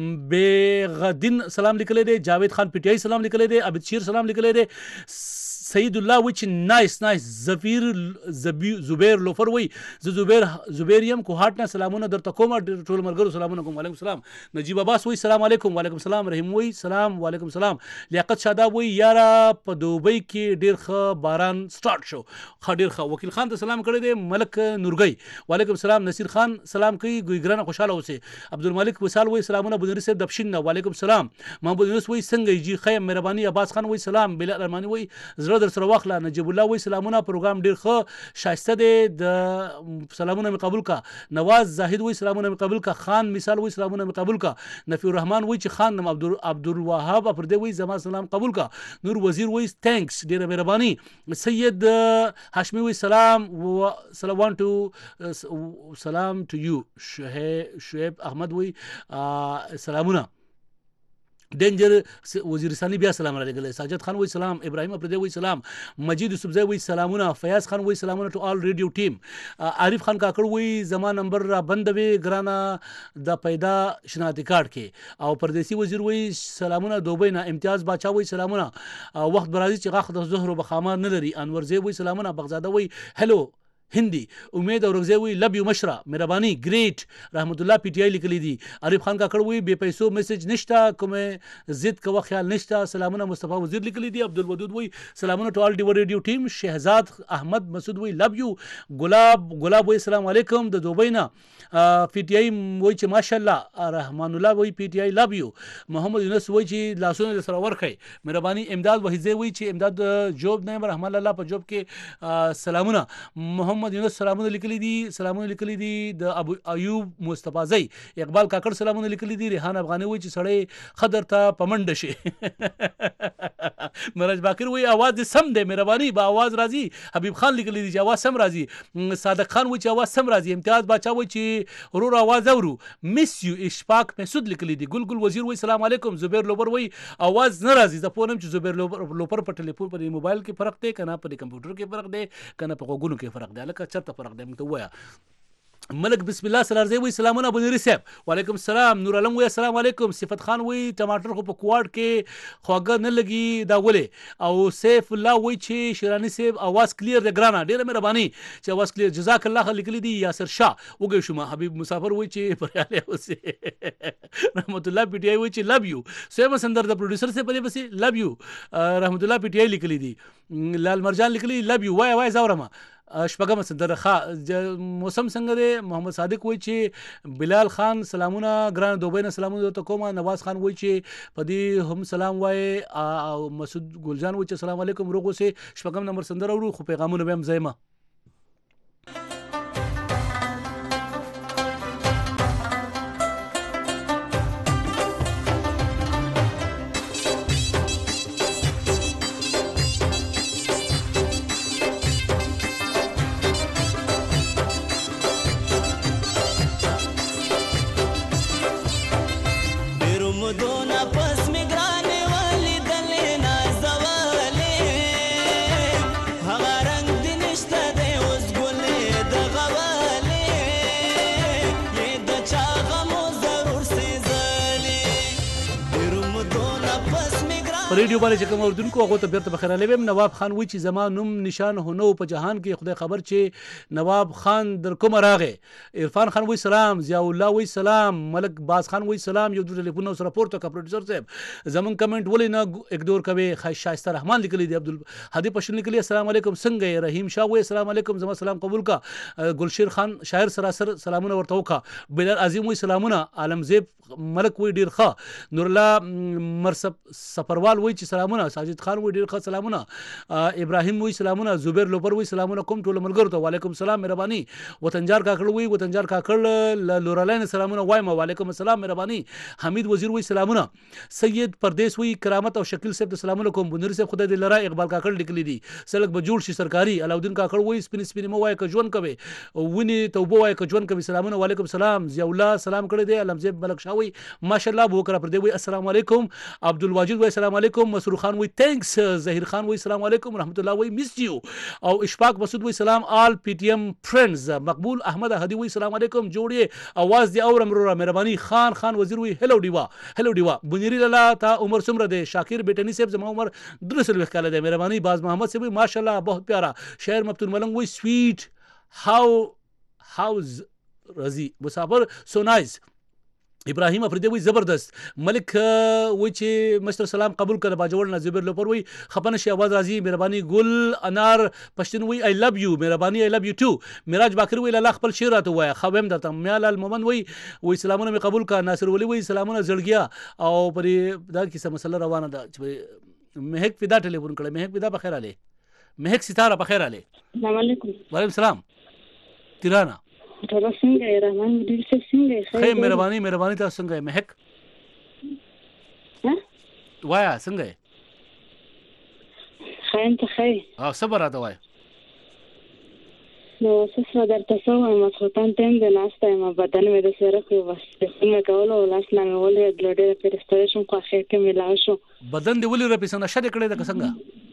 بیغدین سلام لیکلی دی جاوید خان پی ټی آی سلام لیکلی دی عبد شیر سلام لیکلی دی سعید الله وایي چې نایس نایس زفیر زبیر لوفر وایي زه زبیر زبیر یم کوهاټ نه سلامونه درته کوم ټول ملګرو سلامونه کوم وعلیکم السلام نجیب عباس وایي سلام علیکم وعلیکم السلام رحیم وایي سلام وعلیکم السلام لیاقت شاداب وایي یاره په دوبۍ کې ډېر ښه باران سټارټ شو ښه ډېر ښه وکیل خان ته سلام کړی دی ملک نورګی وعلیکم السلام نصیر خان سلام کوي ګویګرانه خوشحاله اوسئ عبدالملک وصال وایي سلامونه بنوري صاحب د پښین نه وعلیکم السلام محمود یونس وایي څنګه یې جی خیم مهرباني عباس خان وایي سلام بلال ارماني وایي زړه در سره واخله نجیب الله وایي سلامونه پروګرام ډېر ښه شایسته دی د سلامونه مې قبول کا نواز زاهد وایي سلامونه مې قبول کا خان مثال وایي سلامونه مې قبول کا نفی الرحمن وایي چې خان نم عبدالوهاب افردی وایي زما سلام قبول کا نور وزیر وایي تھینکس ډېره مهرباني سید هاشمي وایي سلام سلام ټو سلام ټو یو شعیب احمد وایي سلامونه ډینجر وزیرستاني بیا سلام را لګلی ساجد خان وایي سلام ابراهیم افریدی وایي سلام مجید یوسفزی وایي سلامونه فیاض خان وایي سلامونه ټو آل ریډیو ټیم عارف خان کاکړ وایي زما نمبر را بندوي ګرانه د پیدا شناختی کارت کې او پردیسي وزیر وایي سلامونه دوبۍ نه امتیاز باچا وایي سلامونه وخت به راځي چې غاښ د زهر و بخامار نه لري انور زی وایي سلامونه بغزاده وایي هلو هندي امید اورغزی وی لب یو مشره مهرباني ګریټ رحمت الله پی ټی آی لیکلی دي عارف خان کاکړ وی بے پیسو میسج نشتا کومه ضد کوه خیال نشتا سلامونه مصطفی وزیر لیکلی دي عبدالودود وی سلامونه ټول ډی ریډیو ټیم شهزاد احمد مسعود وی لب یو ګلاب ګلاب وی السلام علیکم د دوبۍ نه پی ټی آی وی چې ماشاءالله رحمان الله وی پی ټی آی لب یو محمد یونس وی چې لاسونه سره ورخی مهرباني امداد وحیزه وی چې امداد جوب نه رحمان الله په جوب کې سلامونه محمد محمد یونس سلامونه لیکلي دي سلامونه لیکلي دي د ابو ایوب مصطفی زئی اقبال کاکړ سلامونه لیکلي دي ریحان افغاني وایي چې سړی خضر ته پمنډ شي مراج باکر وایي اواز دې سم دی مهرباني با اواز راځي حبیب خان لیکلي دي چې اواز سم راځي صادق خان وایي چې اواز سم راځي امتیاز باچا وایي چې ورور اواز اورو مس یو اشفاق مسعود لیکلي دي ګل ګل وزیر وایي سلام علیکم زبیر لوبر وایي اواز نه راځي زه پوه نم چې زبیر لوبر په ټلیفون په موبایل کې فرق دی کنه په کمپیوټر کې فرق دی کنه په غوګونو کې فرق دی لکه چرته فرق دی مته وایا ملک بسم الله سلارزی وی سلامونه بنوري صاحب وعلیکم السلام نور علم وی السلام علیکم صفت خان وی ټماټر خو په کوارد کې خواګه نه لګي دا ولې او سیف الله وی چې شیرانی صاحب आवाज کلیر دی ګرانه ډیره مهرباني چې आवाज کلیر جزاک الله خلک لیدي یاسر شاه وګی شما حبیب مسافر وی چې پرياله اوسه رحمت الله پی ټی آی وی چې لو یو سیم سندر د پروډوسر سے پدې بس لو یو رحمت الله پی ټی آی لیکلی دي لال مرجان لیکلی لو یو وای وای زورما شپږم سندره ښه موسم څنګه دی محمد صادق وایي چې بلال خان سلامونه ګران دوبۍ نه سلامونه درته کومه نواز خان وایي چې په دې هم سلام وایي او مسعود ګلجان وایي چې سلام علیکم روغ اوسئ شپږم نمبر سندره وړو خو پیغامونه به هم ځایمه ریډیو باندې چې کوم اردوونکو هغه ته بیرته بخیر علیوم نواب خان وی چې زما نوم نشان هنو په جهان کې خدای خبر چې نواب خان در کوم راغې عرفان خان وی سلام ضیاء الله وی سلام ملک باز خان وی سلام یو د ټلیفون سره پورته کا پروډوسر صاحب زمون کمنټ ولې نه اګنور کوي شایسته رحمان لیکلی دی عبد الهادي پښتون لیکلی السلام علیکم څنګه رحیم شاه وی السلام علیکم زما سلام قبول کا ګلشیر خان شاعر سراسر سلامونه ورته وکا بلال عظیم وی سلامونه عالمزیب ملک وی ډیر ښه نور الله مرسب سفروال وای چې سلامونه ساجد خان وای ډیر ښه سلامونه ابراهیم وای سلامونه زبیر لوبر وای سلامونه کوم ټول ملګرو ته وعلیکم السلام مهرباني وطنجار کاکړ وای وطنجار کاکړ لورالین سلامونه وایم وعلیکم السلام مهرباني حمید وزیر وای سلامونه سید پردیس وای کرامت او شکیل صاحب سلامونه کوم بنوري صاحب خدای دې لرا اقبال کاکړ لیکلی دي سلک به جوړ شي سرکاري علاودین کاکړ وای سپین سپین مو وای ک ژوند کوي ونی توبه وای ک ژوند کوي سلامونه وعلیکم السلام ضیاء الله سلام کړی دی علمزیب ملک شاوی ماشاءالله بو کرا پر دی وای السلام علیکم عبد الواجد وای السلام علیکم مسرور خان وای تھینکس ظهیر خان وای السلام علیکم رحمت الله وای مس یو او اشفاق مسعود وای سلام آل پی ټی ایم فرندز مقبول احمد هدی وای السلام علیکم جوړی आवाज دی اورم رو مهرباني خان خان وزیر وای هلو دیوا هلو دیوا بنيري لالا تا عمر سمره دی شاکر بیٹنی صاحب زما عمر درسل وکاله دی مهرباني باز محمد صاحب ماشاءالله बहुत प्यारा شاعر مفتون ملنگ وای سویٹ هاو هاوز رضی مسافر سو نایس ابراهیم افریدی وای زبردست ملک وای چې مستر سلام قبول کړه باجوړ نذیر لپاره وای خپنه شي आवाज راځي مهرباني ګل انار پښتون وای آی لوف یو مهرباني آی لوف یو ټو میراج باکر وای الله خپل شعر راته وای خویم درته میال المومن وای وای سلامونه می قبول کړه ناصر ولی وای سلامونه زړګیا او پرې دا کیسه مسله روانه ده چې مهک فدا ټلیفون کړه مهک فدا بخیر علي مهک ستاره بخیر علي السلام علیکم وعلیکم السلام تیرانا ټول څنګه رحمان مدیر څه څنګه خیر مهرباني مهرباني تاسو څنګه مهک ها وایا څنګه خیر ته خیر او صبر راته وای نو څه درته څه وایم مسخوتان ټیم د ناشته ما بدن مې د سره خو بس څنګه کولو لاس نه مې ولې ګلډه پرستریشن خو اخر کې ملاو شو بدن دی ولې رپی څنګه شډ کړي د څنګه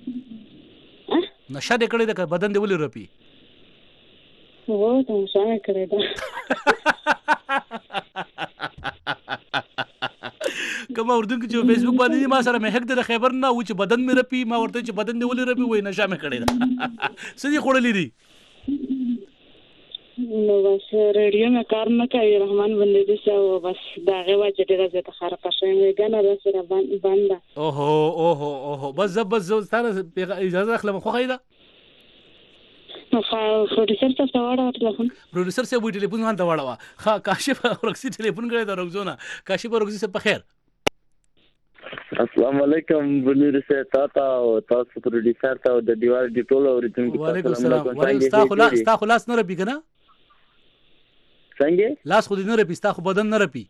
نشه دې کړي د بدن دی ولې رپی وو ته نشه کړي دا کوم اردو کې چې فیسبوک باندې ما سره مهک د خبر نه و چې بدن مې رپی ما ورته چې بدن دی ولې رپی وای نشه مې کړي دا سړي خړلې دي نو بس ریډیو مې کار نه کوي رحمان باندې دې څه بس دا غوا چې ډیره زیاته خراب شوی مې ګنه را سره باندې اوهو اوهو اوهو بس بس ستاره اجازه اخلم خو خیدا نو خا پروډوسر څه تاوړه ټلیفون پروډوسر څه وی ټلیفون ځان تاوړه خا کاشف ورکسي ټلیفون کړی دا روزونه کاشف ورکسي څه په خیر السلام علیکم بنور سے تاتا او تاسو پروډوسر ته د دیوال دی ټولو اوریدونکو وعلیکم السلام وعلیکم ستا خلاص ستا خلاص نه رپی کنه څنګه لاس خو دې نه رپی ستا خو بدن نه رپی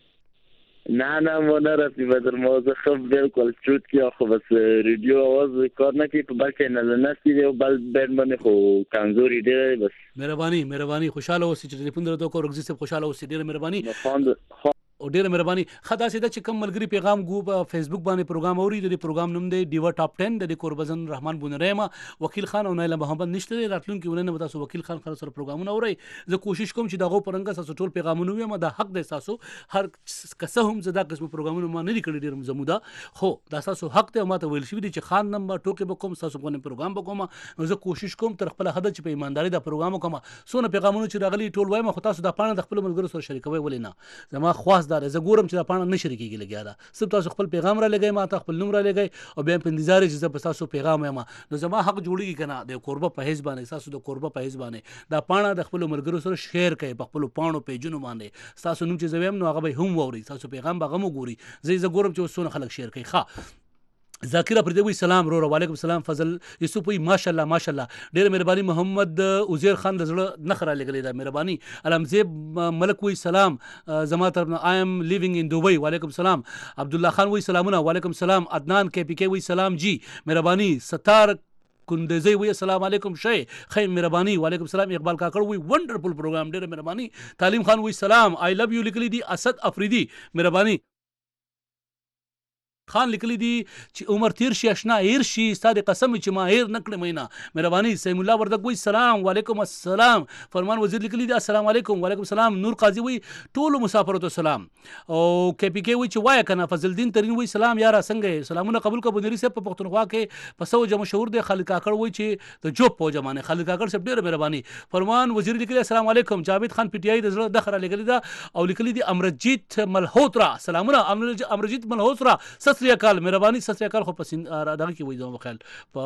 نه نه مو نه رپی بدر موضوع خو بالکل چوت کی خو بس ریډیو आवाज کار نه کی په بل چینل نه سی دی بل بند باندې خو کمزوري دی بس مهرباني مهرباني خوشاله اوسې چې ټلیفون درته کو رغزي صاحب خوشاله اوسې ډیره مهرباني او ډیره مهرباني خدا سیده چې کم ملګری پیغام ګو په فیسبوک باندې پروګرام اوري د پروګرام نوم دی ډیوا ټاپ ټن د قربزن رحمان بونریما وکیل خان او نایله محمد نشته راتلونکي ولنه تاسو وکیل خان خلاص سره پروګرامونه اوري زه کوشش کوم چې دغه پرنګ تاسو ټول پیغامونه ویم د حق د تاسو هر کسه هم زدا قسم پروګرامونه ما نه لیکل ډیر زمودا خو د تاسو حق ته ماته ویل شوی چې خان نمبر ټوکې بکوم تاسو په پروګرام بکوم نو زه کوشش کوم تر خپل حد چې په ایمانداري د پروګرام کوم سونه پیغامونه چې راغلي ټول وایم خو تاسو د پانه د خپل ملګرو سره شریکوي ولې نه زما خواستدار زه ګورم چې پانه نه شریکيږي لګیا دا سب تاسو خپل پیغام را لګی ما ته خپل نوم را لګی او بیا په انتظار چې زه تاسو پیغام یم نو زما حق جوړیږي کنه د قربه په حساب باندې تاسو د قربه په حساب باندې دا پانه د خپل ملګرو سره شیر کوي په خپل پانو پیجونو باندې تاسو نوم چې زویم نو هغه به هم ووري تاسو پیغام به هم وګوري زه زه ګورم چې وسونه خلک شیر کوي ښا ذاکر پر دوی سلام رو وعلیکم السلام فضل یوسف وی ماشاءالله ماشاءالله ډیر مهرباني محمد عزیر خان د زړه نخره لګلې دا مهرباني علمزیب ملک وی سلام زما طرف نه آی ام لیوینګ ان دوبۍ وعلیکم السلام عبد الله خان وی سلامونه وعلیکم السلام عدنان کے پی کے وی سلام جی مهرباني ستار کندزی وی السلام علیکم شی خیر مهرباني وعلیکم السلام اقبال کاکړ وی ونډرفل پروګرام ډیر مهرباني تعلیم خان وی سلام آی لوف یو لیکلی دی اسد افریدی مهرباني خان لیکلی دی چې عمر تیر شي آشنا هیر شي ستاسو قسم چې ما هیر نکړم مینا مهرباني سیم الله وردګ وی سلام وعلیکم السلام فرمان وزیر لیکلی دی السلام علیکم وعلیکم السلام نور قاضي وی ټول مسافرو ته سلام او کې پی کې وی چې وای کنه فضل الدین ترین وی سلام یارا څنګه سلامونه قبول کو بنری صاحب په پښتونخوا کې پسو جمع مشهور دی خالد کاکړ وی چې د جوب په جمانه خالد کاکړ صاحب ډیر مهرباني فرمان وزیر لیکلی السلام علیکم جاوید خان پی ټی آی د زړه دخره لیکلی دا او لیکلی دی امرجیت ملهوترا سلامونه امرجیت ملهوترا ست ست سری اکال مهرباني ست سری اکال خو په دغه کې وای زما خیال په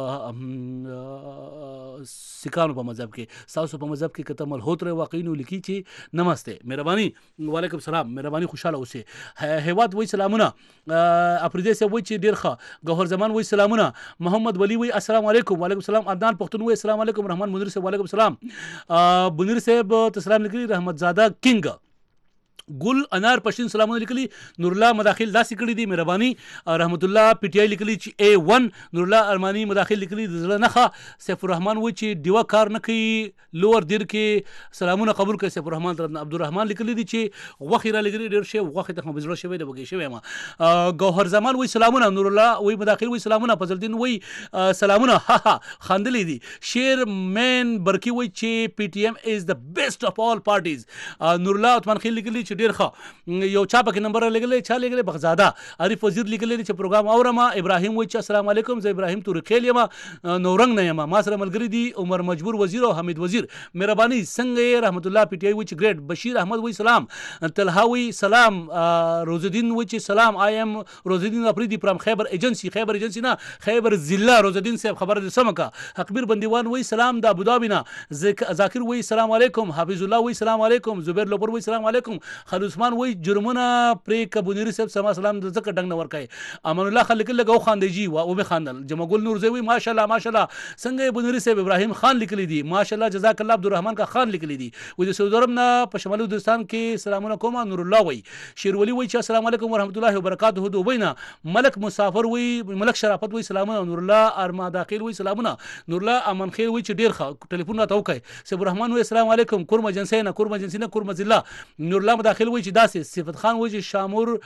سکانو په مذهب کې تاسو په مذهب کې کته ملحوتره واقعي نو لیکي چې نمسته مهرباني وعلیکم السلام مهرباني خوشاله اوسه هیواد وای سلامونه افریدي سه وای چې ډیر ښه گوهر زمان وای سلامونه محمد ولی وای السلام علیکم وعلیکم السلام عدنان پختون وای السلام علیکم رحمان منیر صاحب وعلیکم السلام منیر صاحب تسلام لیکلي رحمت زاده کینګ ګل انار پښتون سلامونه لیکلي نور الله مداخل داسې کړی دی مهرباني رحمت الله پی ټی آی لیکلي چې اے ون نور الله ارمانی مداخل لیکلي د زړه نخه سیف الرحمن و چې دیوا کار نه کوي لوور دیر کې سلامونه قبول کړي سیف الرحمن عبدالرحمن لیکلي دي چې غوخي را لګري ډیر شی غوخي ته مبزړه شوی د بګی شوی ما گوهر زمان وای سلامونه نور الله وای مداخل وای سلامونه فضل الدین وای سلامونه ها ها خاندلې دي شیر مین برکی وای چې پی ټی ایم از د بیسټ اف آل پارټیز نور الله عثمان خیل لیکلي ډیر ښه یو چا پکې نمبر لګلې چا لګلې بغزاده عارف وزیر لیکلې چې پروګرام اورم ابراهیم وای چې السلام علیکم زه ابراهیم تورخیل یم نورنګ نه یم ما سره ملګری دي عمر مجبور وزیر او حمید وزیر مهرباني څنګه رحمت الله پی ټی آی وای چې ګریټ بشیر احمد وای سلام طلحاوی سلام روز الدین وای چې سلام آی ام روز الدین افریدی فرام خیبر ایجنسی خیبر ایجنسی نه خیبر ضلع روز الدین صاحب خبر دې سمکا حقبیر بندیوان وای سلام د ابوظبی نه ذاکر وای سلام علیکم حافظ الله وای سلام علیکم زبیر لوپر وای سلام علیکم خالد عثمان وای جرمونه پرې کبونری صاحب سما سلام د زکه ډنګ نه ورکای امان الله خلک لګو خاندېجی وا او به خاندل جمعګل نور زوی ماشاءالله ماشاءالله څنګه بونری صاحب ابراهیم خان لیکلی دي ماشاءالله جزاک الله عبدالرحمن کا خان لیکلی دي و د سعودي عرب نه په شمالي هندستان کې سلامونه کوم نور الله وای شیرولی وای چې السلام علیکم ورحمت الله وبرکاته دوی نه ملک مسافر وای ملک شرافت وای سلامونه نور الله ارما داخل وای سلامونه نور الله امن خیر وای چې ډیر ښه ټلیفون راته وکای سیف الرحمن وای السلام علیکم کورم جنسي نه کورم جنسي نه کورم ضلع نور الله مداخل وای چې داسې صفت خان وای چې شامور د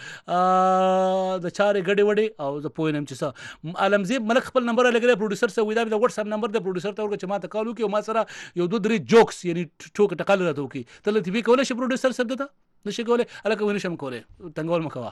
چارې ګډې وډې او زه پوینم چې څه عالمزیب ملک خپل نمبر لګره پروډوسر سره وای دا د واتس اپ نمبر د پروډوسر ته ورکړه چې ما ته کال وکي او ما سره یو دوه درې جوکس یعنی ټوک ټکال راته وکي ته له ټي وي کولای شي پروډوسر سره دته نشي کولای الکه ونشم کولای تنګول مکوا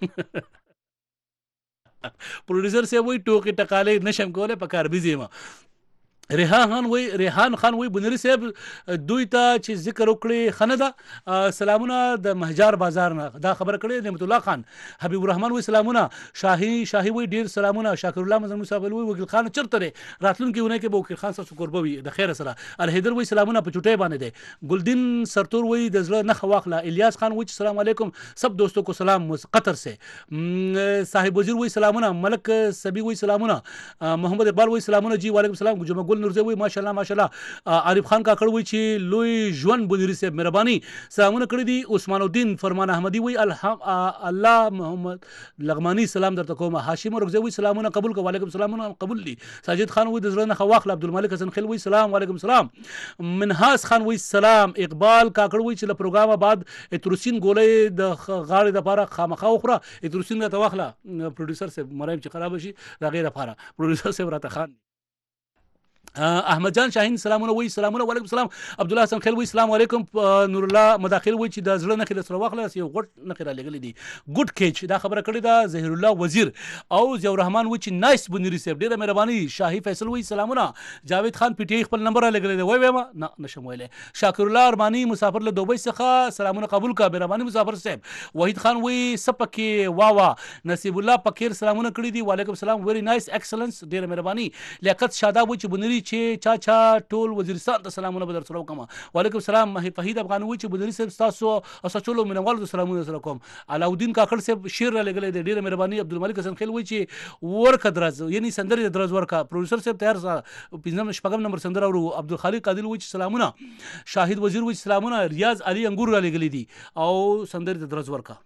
پروډوسر سره وای ټوک ټکالې نشم کولای په کار بيزي ما ریحان خان وای ریحان خان وای بنری صاحب دوی ته چې ذکر وکړي خنده سلامونه د مهجار بازار نه دا خبر کړي نعمت الله خان حبیب الرحمن وای سلامونه شاهي شاهي وای ډیر سلامونه شاکر الله مزن مصابل وای وکیل خان چرته راتلونکي ونه کې به وکیل خان سره قربوي د خیر سره الحیدر وای سلامونه په چټي باندې دي ګلدین سرتور وای د زړه نه خواخله الیاس خان وای السلام علیکم سب دوستوں کو سلام قطر سے صاحب وزیر وای سلامونه ملک سبی وای سلامونه محمد اقبال وای سلامونه جی وعلیکم السلام جمعه نورزه وای ماشاءالله ماشاءالله عارف خان کاکړ وای چې لوی ژوند بنری صاحب مهرباني سلامونه کړی دي عثمان الدین فرمان احمدی وای الله محمد لغمانی سلام درته کوم هاشم ورغزه وای سلامونه قبول کو وعلیکم السلام قبول دي ساجد خان وای د زړه نه خواخل عبدالملک حسن خیل وای سلام وعلیکم السلام منحاس خان وای سلام اقبال کاکړ وای چې له پروګرام بعد اتروسین ګولې د غاړې د لپاره خامخا وخره اتروسین ته واخله پروډوسر صاحب مرایم چې خراب شي دا غیر لپاره پروډوسر صاحب راته خان احمد جان شاهین سلامونه وای سلامونه وعلیکم السلام عبد الله حسن خیل وای السلام علیکم نور الله مداخل وای چې د زړه نه خل سره واخله یو غټ نه خره لګل دي ګډ کیچ دا خبره کړې دا ظهیر الله وزیر او ضیاء الرحمن وای چې نایس بنری صاحب ډیره مهرباني شاهي فیصل وای سلامونه جاوید خان پی ټی خپل نمبر لګل دی وای ما نه نشم ویلې شاکر الله ارمانی مسافر له دوبۍ څخه سلامونه قبول کا مهرباني مسافر صاحب وحید خان وای سپکه واوا نصیب الله پکیر سلامونه کړی دي وعلیکم السلام ویری نایس ایکسلنس ډیره مهرباني لیاقت شاداب وای چې بنری چې چا چا ټول وزیرستان ته سلامونه بدر سره کوم وعلیکم السلام مهي فهید افغان وای چې بنری صاحب تاسو اسا چلو منوال سلامونه سره کوم علاودین کاکړ صاحب شیر لګلې د ډیره مهرباني عبدالملک حسن خیل وای چې ورکه درز یعنی سندري درز ورکا پروډوسر صاحب تیار پنځم شپږم نمبر سندر او عبدالخالق قادل وای چې سلامونه شاهد وزیر وای سلامونه ریاض علي انګور لګلې دي او سندري درز ورکا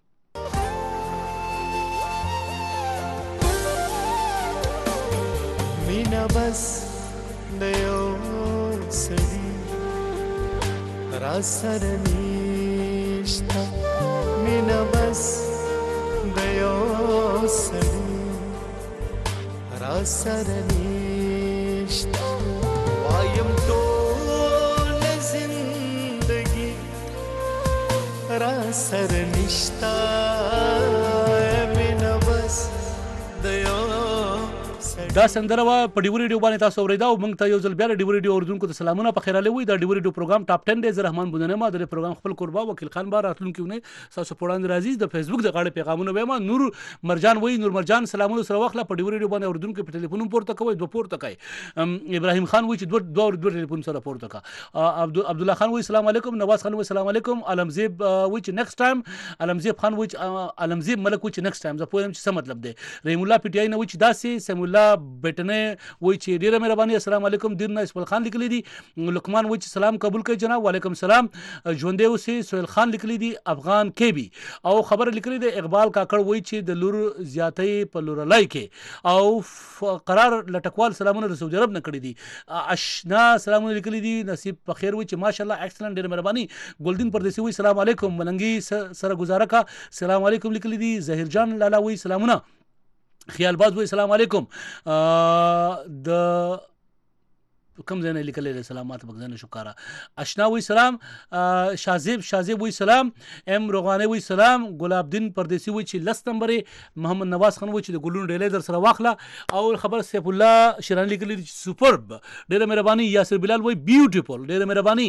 مینا بس دیو سړي را سره نشته مینا بس دیو سړي را سره نشته وایم ټول زندگی را سره نشته مینا بس دیو سړي دا سندره وا په ډیو ریډیو باندې تاسو اوریدا او موږ ته یو ځل بیا ډیو ریډیو اوردونکو ته سلامونه په خیراله وي دا ډیو ریډیو پروګرام ټاپ ټن دی زه رحمان بودنه ما د پروګرام خپل قربا وکیل خان بار راتلونکي ونه تاسو پوراند عزیز د فیسبوک د غاړه پیغامونه وایم نور مرجان وای نور مرجان سلامونه سره واخله په ډیو ریډیو باندې اوردونکو په ټلیفون پورته کوي دوه پورته کوي ابراهیم خان وای چې دوه دوه دوه ټلیفون سره پورته کا عبد الله خان وای السلام علیکم نواز خان وای السلام علیکم علمزیب وای چې نیکسټ ټایم علمزیب خان وای چې علمزیب ملک وای چې نیکسټ ټایم زه پوهیم چې څه مطلب دی رحیم الله پی ټی آی نه وای چې داسې سم الله بیٹنه وای چې ډیره مهرباني السلام علیکم دیرنا اسماعیل خان لیکلی دي لقمان وای چې سلام قبول کړئ جناب وعلیکم السلام ژوندې اوسې سہیل خان لیکلی دي افغان کې بي او خبر لیکلی دي اقبال کاکړ وای چې د لور زیاتې په لورلای کې او قرار لټکوال سلامونه د سعودي عرب نه کړی دي اشنا سلامونه لیکلی دي نصیب په خیر وای چې ماشاءالله ایکسلنٹ ډیره مهرباني ګلدین پردیسی وای السلام علیکم ملنګي سره گزاره کا السلام علیکم لیکلی دي ظاهر جان لالا وای سلامونه خیال باز وای السلام علیکم د کم زنه لیکل له سلامات بغزنه شکارا اشنا وی سلام شازیب شازیب وی سلام ام روغانه وی سلام ګلاب دین پردیسی وی چې لس نمبر محمد نواز خان وی چې د ګلون ډیلې در سره واخله او خبر سیف الله شیران لیکل سپرب ډیره مهرباني یاسر بلال وی بیوټیفول ډیره مهرباني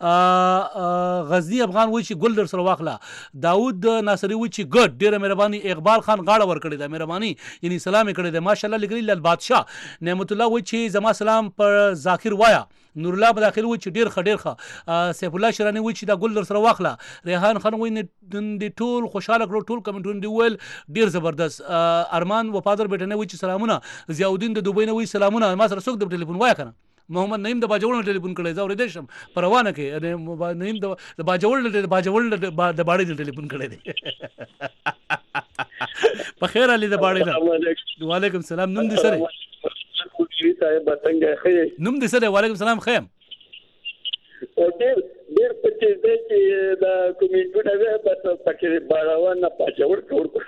غزنی افغان وی چې ګل در سره واخله داوود ناصری وی چې ګډ ډیره مهرباني اقبال خان غاړه ور کړی دا مهرباني یعنی سلام کړی دا ماشاءالله لیکل لال بادشاہ نعمت الله وی چې زما سلام پر ذاکر وایا نور الله بداخل و چې ډیر خډیر ښه سیف الله شرانی و چې دا ګل در سره واخله ریحان خان وای د ټول خوشاله کړو ټول کمنټونه دی ویل ډیر زبردست ارمان وفادر بیٹنه و چې سلامونه ضیاء الدین د دوبۍ نه وای سلامونه ما سره څوک د ټلیفون وایا کنه محمد نعیم د باجوړ ټلیفون کړی زه ورې دشم پروانه کې نعیم د باجوړ د باجوړ د باړې ټلیفون کړی دی په خیر علي د باړې وعلیکم السلام نوم دې سره صاحب څنګه خې نوم دې سره وعلیکم السلام خیم ډېر ډېر پچې دې چې دا کومېټونه وې په پکې باراوان نه پاچور کړو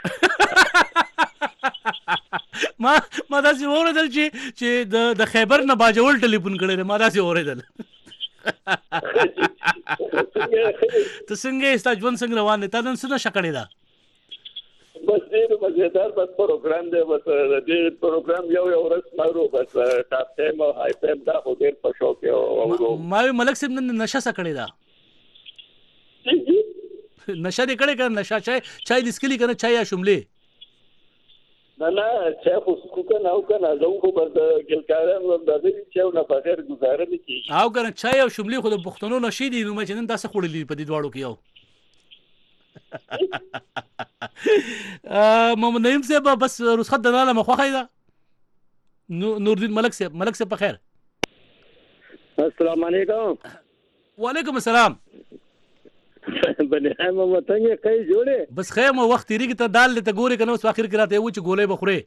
ما ما دا چې اوریدل چې چې د د خیبر نه باجول ټلیفون کړي ما دا چې اوریدل ته څنګه ستا ژوند څنګه روان دي تا نن څه شکړې ده بس ډېر مزیدار بس پروګرام دی بس دې پروګرام یو یو ورځ مارو بس ټاپ ټایم او هاي ټایم دا خو ډېر په شوق یو ما ملک صاحب نن نشه سکړې ده نشه دې کړې کنه نشه چای چای دسکلی کنه چای یا شملې نه نه چای خو کو نه او کنه زه خو بس ګلکارم و د دې چې نه په خیر گزاره دي کی او کنه چای او شملې خو د پښتنو نشي دي نو چې نن تاسو خورلې په دې دواړو کې یو محمد نعیم صاحب بس رسخت دلاله مخوخی ده نوردین ملک صاحب ملک صاحب په خیر السلام علیکم وعلیکم السلام بنه هم وطنګه کوي جوړه بس خیر مو وخت تیری ته دال ته ګوري کنه اوس اخر کې راته و چې ګولې بخوره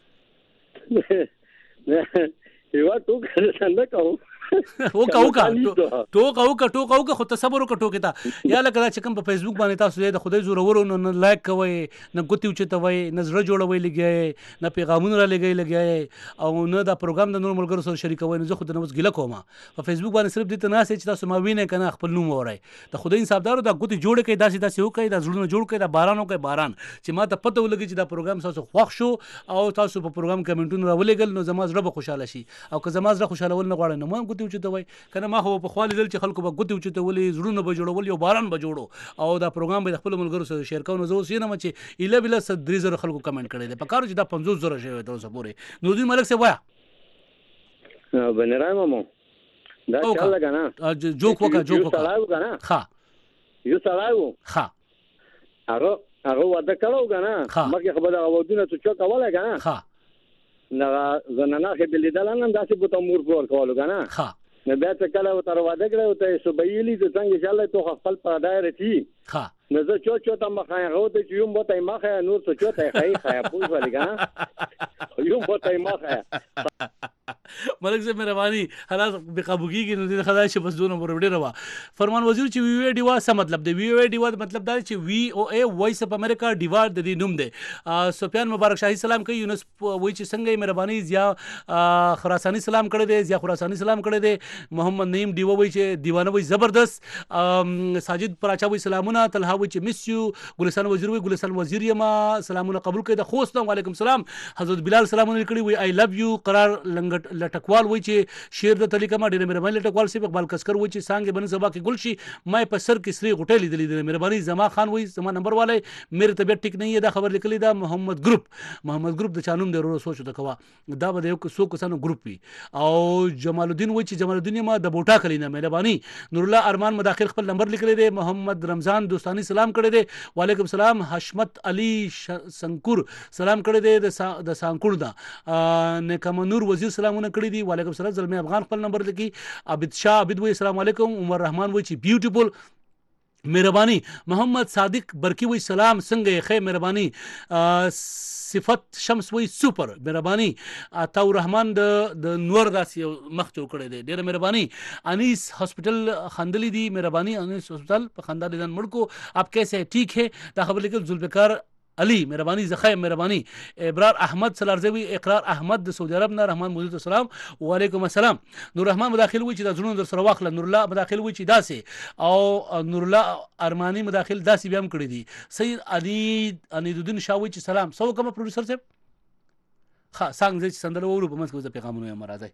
یو ټوک څنګه کوم وکا وکا ټوکا وکا ټوکا وکا خو تصور وکا ټوکې تا یا لکه دا چې کوم په فیسبوک باندې تاسو د خدای زوره ورو نه لایک کوئ نه ګوتی اوچتوي نه زړه جوړوي لګي نه پیغامونه را لګي لګي او نه دا پروګرام د نور ملګرو سره شریکوي نه زه خو د نوز ګله کوم په فیسبوک باندې صرف دې ته نه چې تاسو ما وینئ کنه خپل نوم وورئ د خدای انصافدارو دا ګوتی جوړ کړئ داسې داسې وکړئ دا زړونه جوړ کړئ دا باران وکړئ باران چې ما ته پته ولګي چې دا پروګرام تاسو خوښ شو او تاسو په پروګرام کمنټونه راولېګل نو زما زړه به خوشاله شي او که زما زړه خوشاله ول نه غواړي نو ما ګوتی اوچتوي کنه ما خو په خالي دل چې خلکو به ګوتې اوچته ولې زړونه به جوړول یو باران به جوړو او دا پروګرام به د خپل ملګرو سره شیر کوو نو زه اوس یې نه چې ایله بله څه درې زره خلکو کمنټ کړی دی په کار چې دا پنځوس زره شوی تر اوسه پورې نوردین ملک صاحب وایه بنرای مامو دا چل لګا نه جوک وکړه جوک وکړه ښه یو سړی و ښه هغه هغه واده کړو که نه مخکې خو به دغه ودونه تو چوک کولی که نه ښه دغه زنانه خې به لیدل نه داسې به ته مور په ورکولو که نه ښه نو بیا چې کله ورته واده کړی ورته یې صبحیلي چې څنګه چې الله تو خپل پردای رسي نو زه چو چو ته مخه هغه ورته چې یم به ته یې مخه نور څه چو ته یې ښایي ښایه پوه شولې که نه یم به ته یې مخه ملک صاحب مهرباني حالات به قابو کیږي نو د خدای چې بس دونه ور ډیره وا فرمان وزیر چې وی وی ډیوا څه مطلب دی وی وی ډیوا مطلب دا چې وی او ای وایس اف امریکا ډیوا د دې نوم دی سفیان مبارک شاهي سلام کوي یونس وای چې څنګه مهرباني زیا خراساني سلام کړی دی زیا خراساني سلام کړی دی محمد نعیم ډیوا وای چې دیوانه وای زبردست ساجد پراچا وای سلامونه طلحه وای چې مس یو ګلستان وزیر وای ګلستان وزیر یم سلامونه قبول کړئ د خوست وعلیکم سلام حضرت بلال سلامونه کړی وای آی لو یو قرار لنګټ لټکوال وای چې شیر د طریقه ما ډیره مهرباني لټکوال سی اقبال کسکر وای چې سانګ بن سبا کې ګلشي مې په سر کې سری غټې لیدلې د مهرباني زما خان وای زما نمبر والے میرے طبيعت ټیک نه دا خبر لیکلی دا محمد گروپ محمد گروپ د چانوم د ورو سوچ د کوا دا به یو څو کسانو گروپ وي او جمال الدین وای چې جمال الدین ما د بوټا کلینا مهرباني نور الله ارمان مداخل خپل نمبر لیکلی دی محمد رمضان دوستانی سلام کړی دی وعلیکم سلام حشمت علي سنکور سلام کړی دی د سانکور دا نکمنور وزیر سلامونه کړی دی وعلیکم سلام زلمی افغان خپل نمبر لیکي عبد شاه عبد وای السلام علیکم عمر رحمان وای چې بیوټیفول مهرباني محمد صادق برکی وای سلام څنګه خیر مهرباني صفت شمس وای سپر مهرباني عطاء الرحمن د د نور داسې مخ جوړ کړی دی ډیره مهرباني انیس هاسپټل خندلی دی مهرباني انیس هاسپټل په خندا دي نن مړکو آپ کیسے ٹھیک ہے دا خبر لیکل ذوالفقار علي مهرباني زخای مهرباني ابرار احمد سلارزوی اقرار احمد د سعودي عرب نه رحمان موجود السلام وعلیکم السلام نور رحمان مداخل وی چې د زړونو در سره واخله نور الله مداخل وی چې داسې او نور الله ارمانی مداخل داسې بیا هم کړی دي سید علي انیدالدین شاوی چې سلام سو کوم پروډوسر صاحب ښه څنګه چې سندره وورو په مسکو ز پیغامونه یې مرادای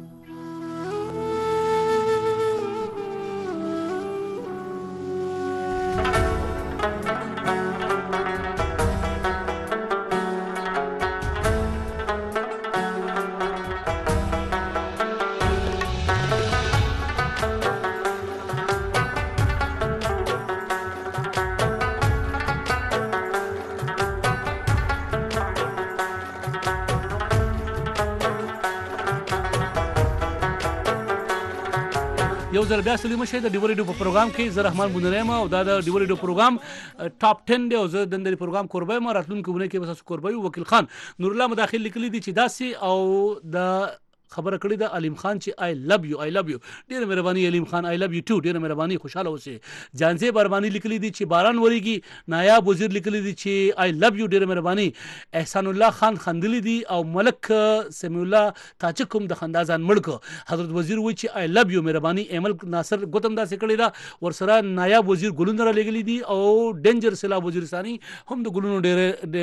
یو ځل بیا سلیمه شه د ډیوریډو په پروګرام کې زه رحمان بونریم او دا د ډیوریډو پروګرام ټاپ ټن دی او زه د دې پروګرام قربای ما راتلونکو ونه کې بس قربای وکیل خان نور الله مداخل لیکلی دي چې داسي او د خبره کړی دا علیم خان چې آی لو یو آی لو یو ډیره مهرباني علیم خان آی لو یو ټو ډیره مهرباني خوشاله اوسه جانزه بربانی لیکلی دي چې باران وریږي نایاب وزیر لیکلی دي چې آی لو یو ډیره مهرباني احسان الله خان خندلی دي او ملک سمی الله تاجکم د خندازان مړک حضرت وزیر وای چې آی لو یو مهرباني ایمل ناصر ګوتم دا سکړی دا ورسره نایاب وزیر ګلون را لګلی دي او ډینجر سلا وزیرستاني هم د ګلونو ډیره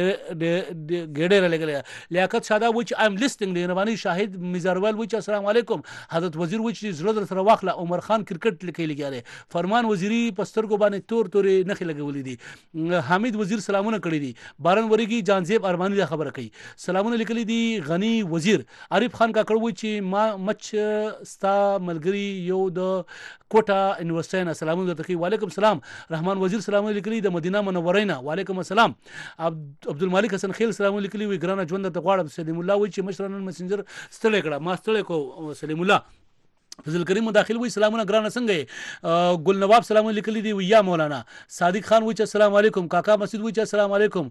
ګډه را لګلی لیاقت شاده وای چې ایم لیسټینګ دی مهرباني شاهد میزار ول وچ السلام علیکم حضرت وزیر وچ زړه سره واخله عمر خان کرکټ لیکي لګیاله فرمان وزیری پستر کو باندې تور تورې نخې لګولې دي حمید وزیر سلامونه کړی دي بارن وریږي جانزیب ارمانی دا خبره کوي سلامونه لیکلي دي غنی وزیر عارف خان کا کړو چې ما مچ ستا ملګری یو د کوټا یونیورسيټي نه سلامونه درته کوي وعلیکم السلام رحمان وزیر سلامونه لیکلي د مدینه منوره نه وعلیکم السلام عبد الملک حسن خیل سلامونه لیکلي وی ګرانه ژوند ته غواړم سلیم الله وی چې مشران مسنجر ستړي کړه ما ستړي کو سلیم الله فضل کریم مداخل وی سلامونه ګرانه څنګه ګل نواب سلامونه لیکلي دي ویا مولانا صادق خان وی چې السلام علیکم کاکا مسجد وی چې السلام علیکم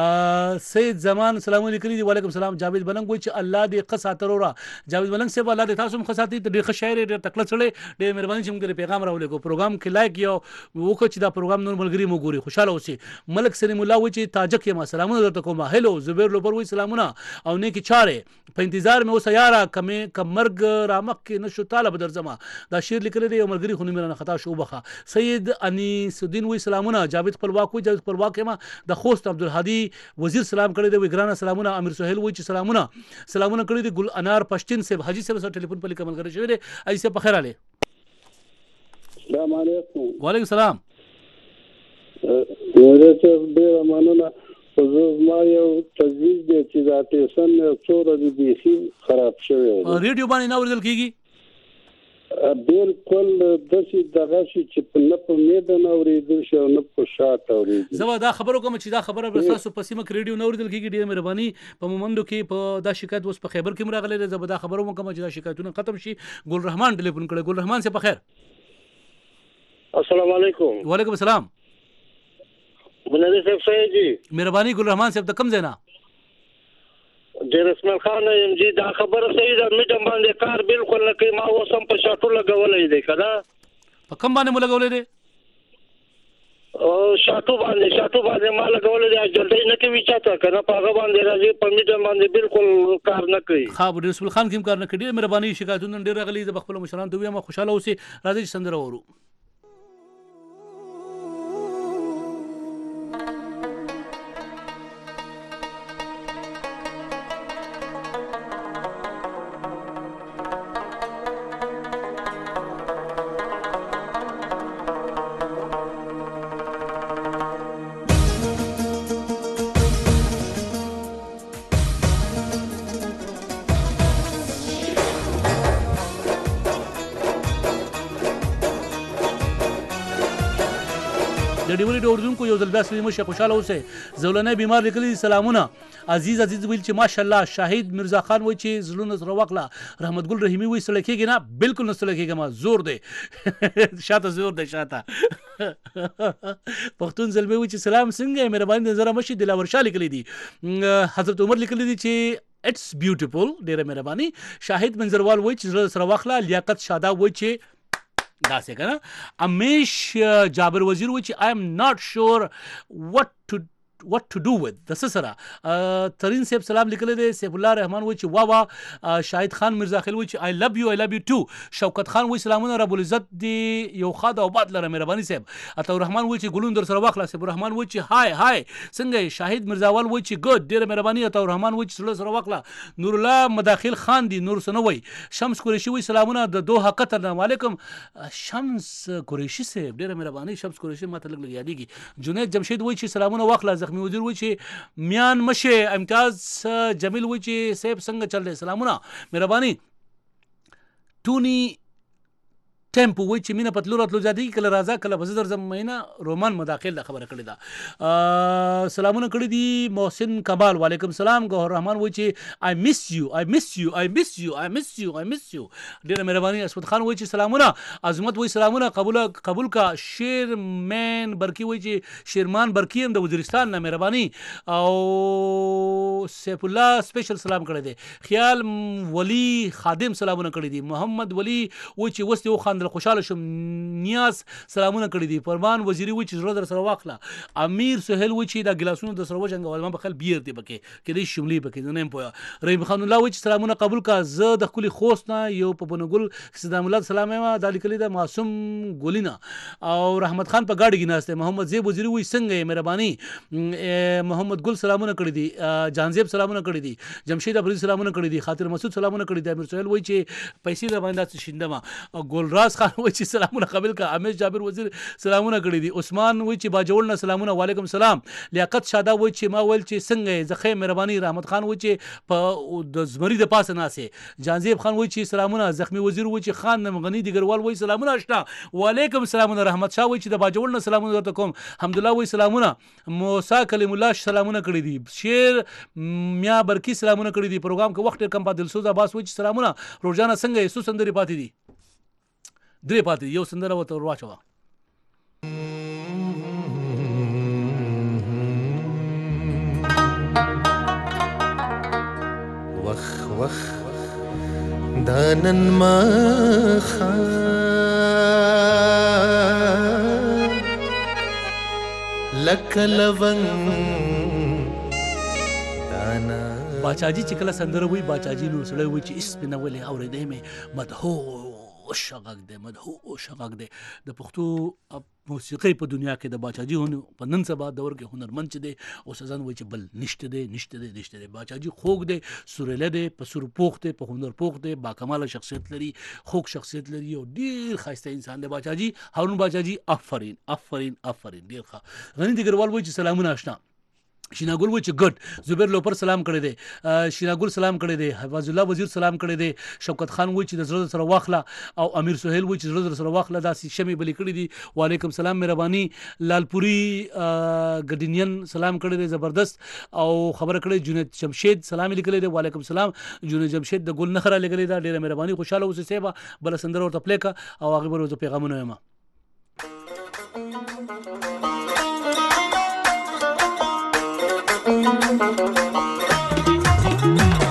سید زمان سلامونه لیکلي دي وعلیکم السلام جاوید بلنګ وی چې الله دې قصا ترورا جاوید بلنګ سے الله دې تاسو هم خصاتی دې ښه شاعر دې تکله چړې دې مهرباني چې موږ پیغام راولې کو پروګرام کې لایک یو وکړه چې دا پروګرام نور ملګری مو ګوري خوشاله اوسئ ملک سلیم الله وی چې تاجک یم سلامونه درته کوم هلو زبیر لوبر وی سلامونه او نه کی چاره په انتظار مې اوس یارا کمه کمرګ رامک کې نشو طالب بدرزما دا شعر لیکل دی عمرګری خونی میرا خطا شو بخا سید انیس الدین وی سلامونه جاوید خپلواک وی جاوید خپلواک ما د خوست عبدالهادي وزیر سلام کړی دی وګرانه سلامونه امیر سہیل وی چې سلامونه سلامونه کړی دی ګل انار پښتين سے حاجی صاحب سره ټلیفون په لیکل کړی شوی دی ایسه په خیر علي السلام علیکم وعلیکم السلام ورته ډیر مننه ما یو تجویز دی چې دا ټیشن څوره دی بيخي خراب شوی ریډیو باندې نه ورزل کیږي بالکل داسې دغه شي چې په نه په میده نه اورېدل شي او نه په شاته اورېدل زه دا خبرو کوم چې دا خبره به تاسو په سیمه کې ریډیو نه اورېدل کېږي ډېره مهرباني په مومندو کې په دا شکایت اوس په خیبر کې مراغله ده زه به دا خبرو کوم چې دا شکایتونه ختم شي ګل رحمان ټلیفون کړي ګل رحمان سے په خیر السلام علیکم وعلیکم السلام بنادي صاحب صحیح جی مهرباني ګل رحمان صاحب د کم ځای نه ډیر اسماعیل خان یم جی دا خبره صحیح ده میټم باندې کار بالکل نه کوي ما اوس هم په شاټو لګولې دی کنه په کوم باندې مو لګولې دی او شاټو باندې شاټو باندې ما لګولې دی جلدی نه کوي چاته کنه په هغه باندې راځي په میټم باندې بالکل کار نه کوي ها رسول خان کوم کار نه کوي مهرباني شکایتونه ډیر غلي د خپل مشران ته وایم خوشاله اوسئ راځي سندره ورو د ډیوري د اردوونکو یو ځل بیا سلیم شه خوشاله اوسئ زولنې بیمار لیکلي سلامونه عزیز عزیز ویل چې ماشاءالله شاهد مرزا خان وای چې زلون سره وکړه رحمت ګل رحیمی وای سره کېږي نه بالکل نه سره کېږي ما زور دی شاته زور دی شاته پښتون زلمي وای چې سلام څنګه مهرباني نظر مشي دلاور شاه لیکلي دي حضرت عمر لیکلي دي چې اټس بیوټیفول ډیره مهرباني شاهد منظروال وای چې سره وکړه لیاقت شاده وای چې داسې کنه امیش جابر وزیر وای چې آی ام ناٹ شور what to what to do with د سره ترین صاحب سلام لیکلی دی سیف الله رحمان وای چې وا وا شاهد خان مرزا خیل وای چې آی لو یو آی لو یو ټو شوکت خان وای سلامونه رب العزت دی یو خاد او باد لره مهرباني صاحب عطا الرحمن وای چې ګلون در سره واخلا سیف الرحمن وای چې هاي هاي څنګه شاهد مرزاوال وای چې ګډ ډیره مهرباني عطا الرحمن وای چې سره واخلا نور الله مداخل خان دی نور سنوي شمس قریشی وای سلامونه د دوه قطر علیکم شمس قریشی صاحب ډیره مهرباني شمس قریشی ماته لګ لګ یادېږي جنید جمشید وای چې سلامونه واخلا زخمی وزیر وای چې میان مشه امتیاز جمیل وای چې صاحب څنګه چل دی سلامونه مهرباني ټونی ټیمپو وای چې مینه پتلو راتلو زیاتې کله راځه کله بزدر زم مینه رومان مداخل د خبره کړی دا سلامونه کړی دي محسن کمال وعلیکم سلام ګوهر رحمان وای چې آی مس یو آی مس یو آی مس یو آی مس یو آی مس یو ډیره مهرباني اسمت خان وای چې سلامونه عظمت وای سلامونه قبول قبول کا شیر مین برکی وای چې شیرمان برکی هم د وزیرستان نه مهرباني او سیف الله سپیشل سلام کړی دی خیال ولی خادم سلامونه کړی دي محمد ولی وای چې وسته خان خوشاله شم نیاز سلامونه کړی دي فرمان وزیری و چې زړه در سره واخله امیر سهیل و چې دا ګلاسونه د سره وجنګ ولما بخل بیر دی بکې کله شملي بکې نه پویا رحیم خان الله و چې سلامونه قبول کا زه د خپل خوست نه یو په بنګل صدام الله سلام ما د لیکلي د معصوم ګولینا او رحمت خان په گاډي کې ناشته محمد زیب وزیری و څنګه مهرباني محمد ګل سلامونه کړی دي جانزیب سلامونه کړی دي جمشید ابری سلامونه کړی دي خاطر مسعود سلامونه کړی دي امیر سهیل و چې پیسې د باندې شیندما ګل خان وای چې سلامونه قبول کا امیش جابر وزیر سلامونه کړی دي عثمان وای چې باجوړ نه سلامونه وعلیکم سلام لیاقت شاده وای چې ما ول چې څنګه زخه مهرباني رحمت خان وای چې په د زمری د پاسه ناسه جانزیب خان وای چې سلامونه زخمی وزیر وای چې خان نمغنی دیګروال وای سلامونه اشنا وعلیکم سلامونه رحمت شاه وای چې د باجوړ نه سلامونه ورته کوم حمدالله وای سلامونه موسی کلیم الله سلامونه کړی دي شیر میا برکی سلامونه کړی دي پروګرام کې وخت کم په دلسوز عباس وای چې سلامونه روزانه څنګه یسو سندري پاتې دي درې پاتې یو سندره وته ورواچوه وخ وخ دانن ما خا لک لون دانا باچاجي چې کله سندره وي باچاجي نور سره وي چې اس بنا ولې اورېدې مې مدهو شغق دی مدهو شغق دی د پښتو موسیقي په دنیا کې د باچاجي هون په نن سبا دور کې هنرمند چې دی او سزان وای چې بل نشته دی نشته دی نشته دی باچاجي خوږ دی سورله دی په سور پوخ دی په هنر پوخ دی با کمال شخصیت لري خوږ شخصیت لري او ډیر خاصه انسان دی باچاجي هارون باچاجي آفرین آفرین آفرین ډیر ښه غنی دیګروال وای چې سلامونه آشنا شینا ګل و چې ګډ زبیر لوپر سلام کړی دی شینا ګل سلام کړی دی حفاظ الله وزیر سلام کړی دی شوکت خان و چې د زړه سره واخله او امیر سهیل و چې زړه سره واخله داسې شمې بلی کړی دی وعلیکم سلام مهرباني لالپوري ګډینین سلام کړی دی زبردست او خبر کړی جنید جمشید سلام لیکلی دی وعلیکم سلام جنید جمشید د ګل نخره لیکلی دا ډیره مهرباني خوشاله اوسئ سیبا بل سندره ورته پلی کا او هغه به روزه پیغامونه یم Thank you.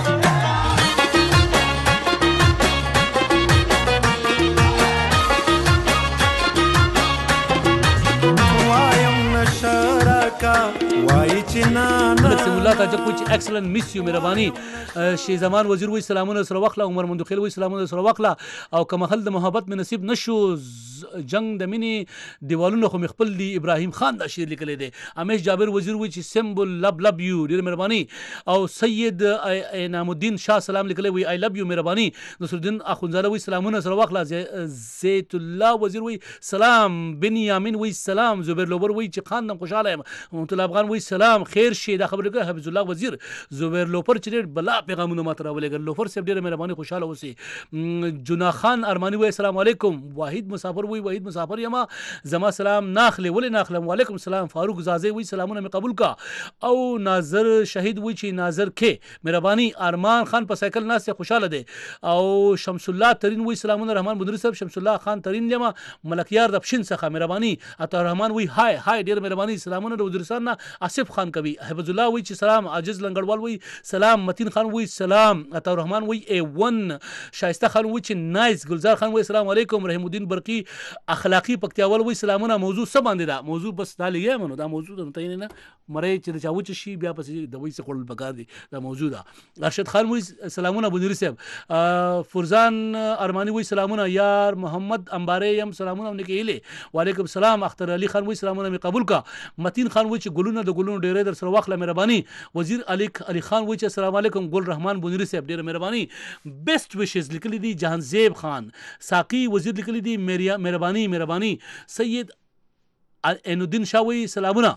سیم الله تاجک وی چې ایکسلنت میس یو مهرباني. شي زمان وزیر وی سلامونه سره وخلا. عمر مندخیل وی سلامونه سره وخلا. او کمحل د محبت می نصیب نشو جنگ د مینې دیوالونو خو مخبل دی. ابراهیم خان دا شعر لیکلی دی. امیش جابر وزیر وی چې سمبل لب لب یو ډیر مهرباني. او سید انعام الدین شاه سلام لیکلی وی آی لب یو مهرباني. نصر الدین اخونزاده وی سلامونه سره وخلا. زیت الله وزیر وی سلام. بنیامین وی سلام. زبیر لوبر وی چې خان نم خوشاله یم. محمد الله افغان وی سلام خیر شي. دا خبره کوي حفظ الله وزیر. زبیر لوپر چې بلا پیغامونه ماته راولېږل. لوپر صاحب ډیر مهرباني خوشاله اوسئ. جنا خان ارمانی وی السلام علیکم. واحد مسافر وی واحد مسافر یما زما سلام ناخله ولې ناخلم. وعلیکم السلام. فاروق زازی وی سلامونه می قبول کا. او ناظر شهید وی چې ناظر کې مهرباني. ارمان خان په سایکل ناس خوشاله دی. او شمس الله ترین وی سلامونه رحمان بدری صاحب. شمس الله خان ترین یما ملکیار د پښین څخه مهرباني. عطا رحمان وی هاي هاي ډیر مهرباني. سلامونه د وزیرستان نه آصف خان کوي. حفظ الله وی چې سلام. عاجز لنګړوال وی سلام. متین خان وی سلام. عطا رحمان وی ای ون. شایسته خان وی چې نایس. گلزار خان وی السلام علیکم. رحیم الدین برقی اخلاقی پکتیاول وی سلامونه. موضوع څه باندې دا موضوع بس دا لګیا منو. دا موضوع ته تعین نه مړی چې د چاوچ شي بیا پسې د وای څه خپل بګار دي. دا موضوع دا. ارشد خان وی سلامونه بنوري صاحب. فرزان ارمانی وی سلامونه. یار محمد انباری یم سلامونه نکیله. وعلیکم السلام. اختر علی خان وی سلامونه می قبول کا. متین خان وی چې ګلونه د ګلونو ډیره در سره واخله مهرباني. وزیر علی علی خان وی چې السلام علیکم. ګل رحمان بنوري صاحب ډیر مهرباني. بیسټ ویشز لیکلی دي. جهان زیب خان ساقی وزیر لیکلی دي. مهرباني مهرباني. سید عین الدین شاوی سلامونه.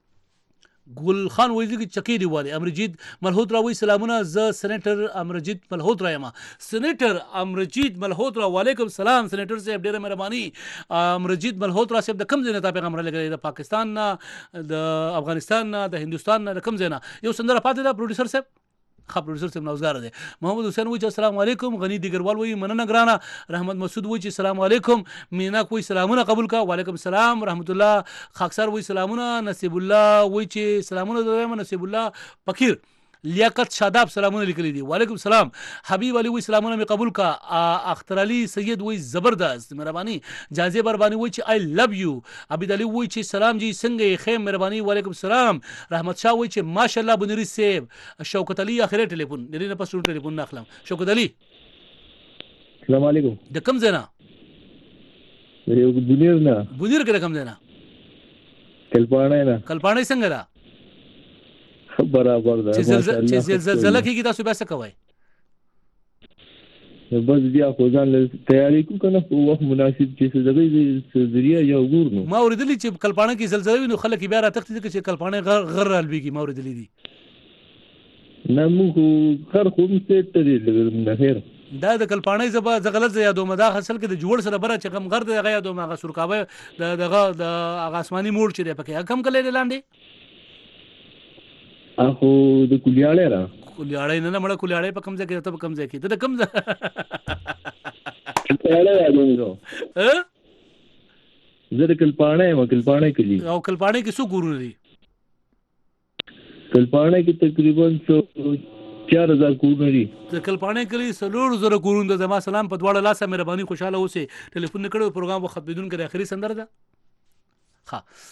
ګل خان وایي چې چکی دی والی. امرجید ملهوترا وایي سلامونه. ز سېنیټر امرجید ملهوترا یم. سېنیټر امرجید ملهوترا وعلیکم سلام. سېنیټر صاحب ډیره مهرباني. امرجید ملهوترا صاحب د کوم ځای نه تا پیغام را لګی؟ د پاکستان نه، د افغانستان نه، د هندوستان نه، د کوم ځای نه؟ یو سندره پاتې ده پروډوسر صاحب. ښه پروډوسر صاحب نوزګار دی. محمد حسین وایي چې السلام علیکم. غنی دیګروال وایي مننه ګرانه. رحمت مسعود وایي چې السلام علیکم. مینا کوئی سلامونه قبول کا. وعلیکم السلام. رحمت الله خاکسار وایي سلامونه. نصیب الله وایي چې سلامونه دریم. نصیب الله فقیر. لیاقت شاداب سلامونه لیکلی دي. وعلیکم السلام. حبیب علی وی سلامونه می قبول کا. اختر علی سید وی زبردست مهرباني. جازی بربانی وی چې آی لو یو. عبید علی وی چې سلام جی څنګه خیر مهرباني. وعلیکم السلام. رحمت شاه وی چې ماشاءالله بنری صاحب. شوکت علی اخره ټلیفون دې نه پسو ټلیفون نه اخلم. شوکت علی السلام علیکم. د کوم ځای نه؟ یو بنیر نه. بنیر کې د کوم ځای نه؟ کلپاڼه نه. کلپاڼه څنګه ده؟ برابر ده. چې زلزلہ کېږي تاسو بیا څه کوئ؟ بس بیا خو ځان له تیاری کو کنه په وخت مناسب چې څه دغه ذریعہ یا وګور نو. ما اوریدلی چې کلپاڼه کې زلزلہ وي نو خلک بیا راتښتي چې کلپاڼه غر غر رالويږي. ما اوریدلی دي. نه موږ خر خو مستې ته دې نه خیر. دا د کلپاڼه زبا زغلط یادوم. دا حاصل کې د جوړ سره بره چې کم غر د غیا یادوم. هغه سرکاوه د دغه د هغه آسماني موړ چې دی پکې کم کله لاندې اخو د کولیاړې را کولیاړې نه نه مړه کولیاړې په کم ځای کې ته په کم ځای کې ته د کم ځای کولیاړې یادوم زه ها زه د کلپاڼه یم. کلپاڼه کې او کلپاڼه کې څو ګورونه دي؟ کلپاڼه کې تقریبا چار هزار کورونه دي. د کلپاڼه کې څلور زره کورونه ده. زما سلام په دواړه لاسه مهرباني خوشاله اوسئ. ټلیفون نه کړو پروګرام وخت بدون کې اخري سندره ده. ښه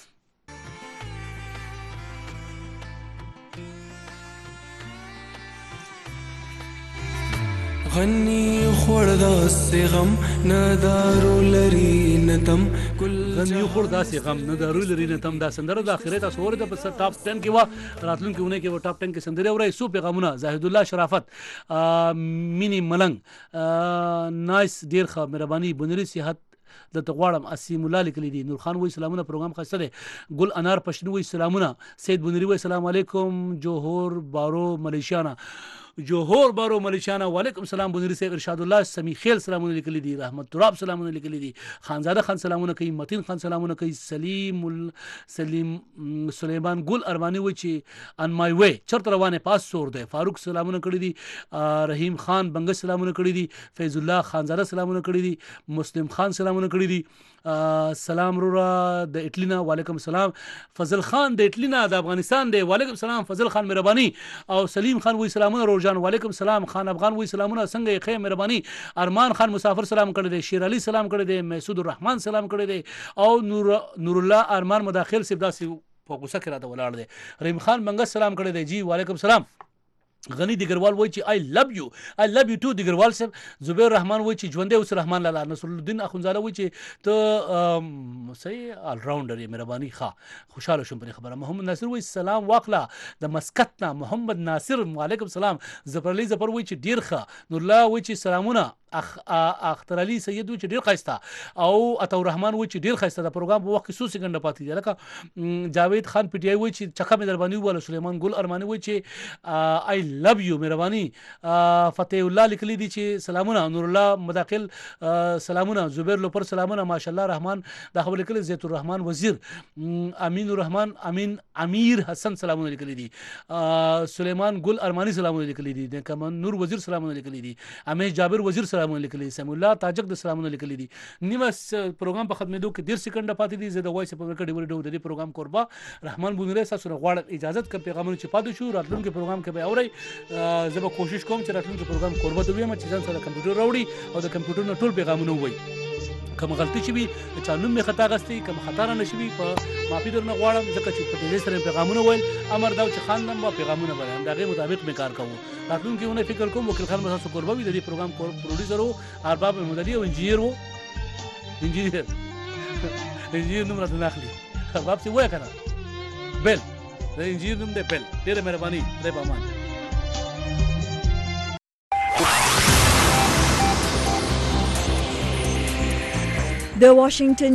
غنی خور داسې غم ندارو لري نتم غنی خور داسې غم ندارو لري نتم. دا سندره د اخرت تاسو ورته په ټاپ ټن کې وا راتلونکي ونه کې و ټاپ ټن کې سندره اوري. سو پیغامونه زاهد الله شرافت مینی ملنګ نایس ډیر ښه مهرباني. بنری صحت د تغواړم. اسیم الله لیکلی دي. نور خان وای سلامونه. پروګرام خاصه ده. ګل انار پښتون وای سلامونه. سید بنری وای سلام علیکم. جوهر بارو ملیشانا جوهر بارو ملیشانا وعلیکم السلام. بنری صاحب ارشاد الله سمیخیل سلامونه لیکلی دي. رحمت تراب سلامونه لیکلی دي. خانزاده خان سلامونه کوي. متین خان سلامونه کوي. سلیم سلیم سلیمان ګل ارمانی وای چې ان مای وی چرته روانه پاس سور ده. فاروق سلامونه کړی دي. رحیم خان بنګ سلامونه کړی دي. فیض الله خانزاده سلامونه کړی دي. مسلم خان سلامونه کړی دي. سلام رورا د اټلینا وعلیکم السلام. فضل خان د اټلینا د افغانستان دی. وعلیکم السلام فضل خان مهرباني. او سلیم خان وای سلامونه. روزان وعلیکم السلام. خان افغان وای سلامونه. څنګه خیر مهرباني. ارمان خان مسافر سلام کړی دی. شیر علي سلام کړی دی. مسعود الرحمن سلام کړی دی. او نور نور الله ارمان مداخل سیب داسې په غوسه کې راته ولاړ دی. رحیم خان منګس سلام کړی دی. جی وعلیکم سلام. غنی دیګروال وای چې آی لو یو آی لو یو ټو دیګروال صاحب. زبیر رحمان وای چې ژوندې اوس رحمان لالا. نصر الدین اخونزاده وای چې ته صحیح آل راونډر یې مهرباني ښه خوشاله شوم پر خبره. محمد ناصر وای سلام واخلا د مسقط نه. محمد ناصر وعلیکم سلام. ظفر علي ظفر وای چې ډیر ښه. نور الله وای چې سلامونه. اخ اختر علي سید وای چې ډیر ښایسته او عطا الرحمن وای چې ډیر ښایسته. د پروګرام په وخت کې څو سکند پاتې دي. لکه جاوید خان پی ټی آی وای چې چکه مې دربانی وله. سلیمان ګل ارمانی وای چې آی لو یو مهرباني. فتح الله لیکلی دي چې سلامونه. نور الله مداخل سلامونه. زبیر لوپر سلامونه. ماشاءالله رحمان دا خبر لیکلی. زیت الرحمن وزیر. امین الرحمن امین امیر حسن سلامونه لیکلی دي. سلیمان ګل ارمانی سلامونه لیکلی دي. د کمن نور وزیر سلامونه لیکلی دي. امیش جابر وزیر سلامونه لیکلی. سم الله تاجک د سلامونه لیکلی دي. نیمه پروګرام په ختمېدو کې ډیر سکند پاتې دي. زه د وایس په ورکړې ډیوري ډو د پروګرام قربا رحمان بونره تاسو غواړم اجازه ک پیغامونه چې پاتې شو راتلونکي پروګرام کې به اوري. زه به کوشش کوم چې راتلونکي پروګرام قربا دوی ما چې ځان سره کمپیوټر راوړي او د کمپیوټر نه ټول پیغامونه وای. کوم غلطي شي وي چا نوم می خطا غستې کوم خطا نه شي په معافي درنه غواړم ځکه چې په دې سره پیغامونه وایل امر دا چې خان نن با پیغامونه بیان دغه مطابق می کار کوم. راتلونکي ونه فکر کوم وکیل خان مساسو قربا وي د دې پروګرام کو پروډوسر او ارباب مدني او انجینیر وو. انجینیر انجینیر نوم راته ناخلي. ارباب څه وای کنه بل د انجینیر نوم دی بل. ډیره مهرباني خدای په امان. The Washington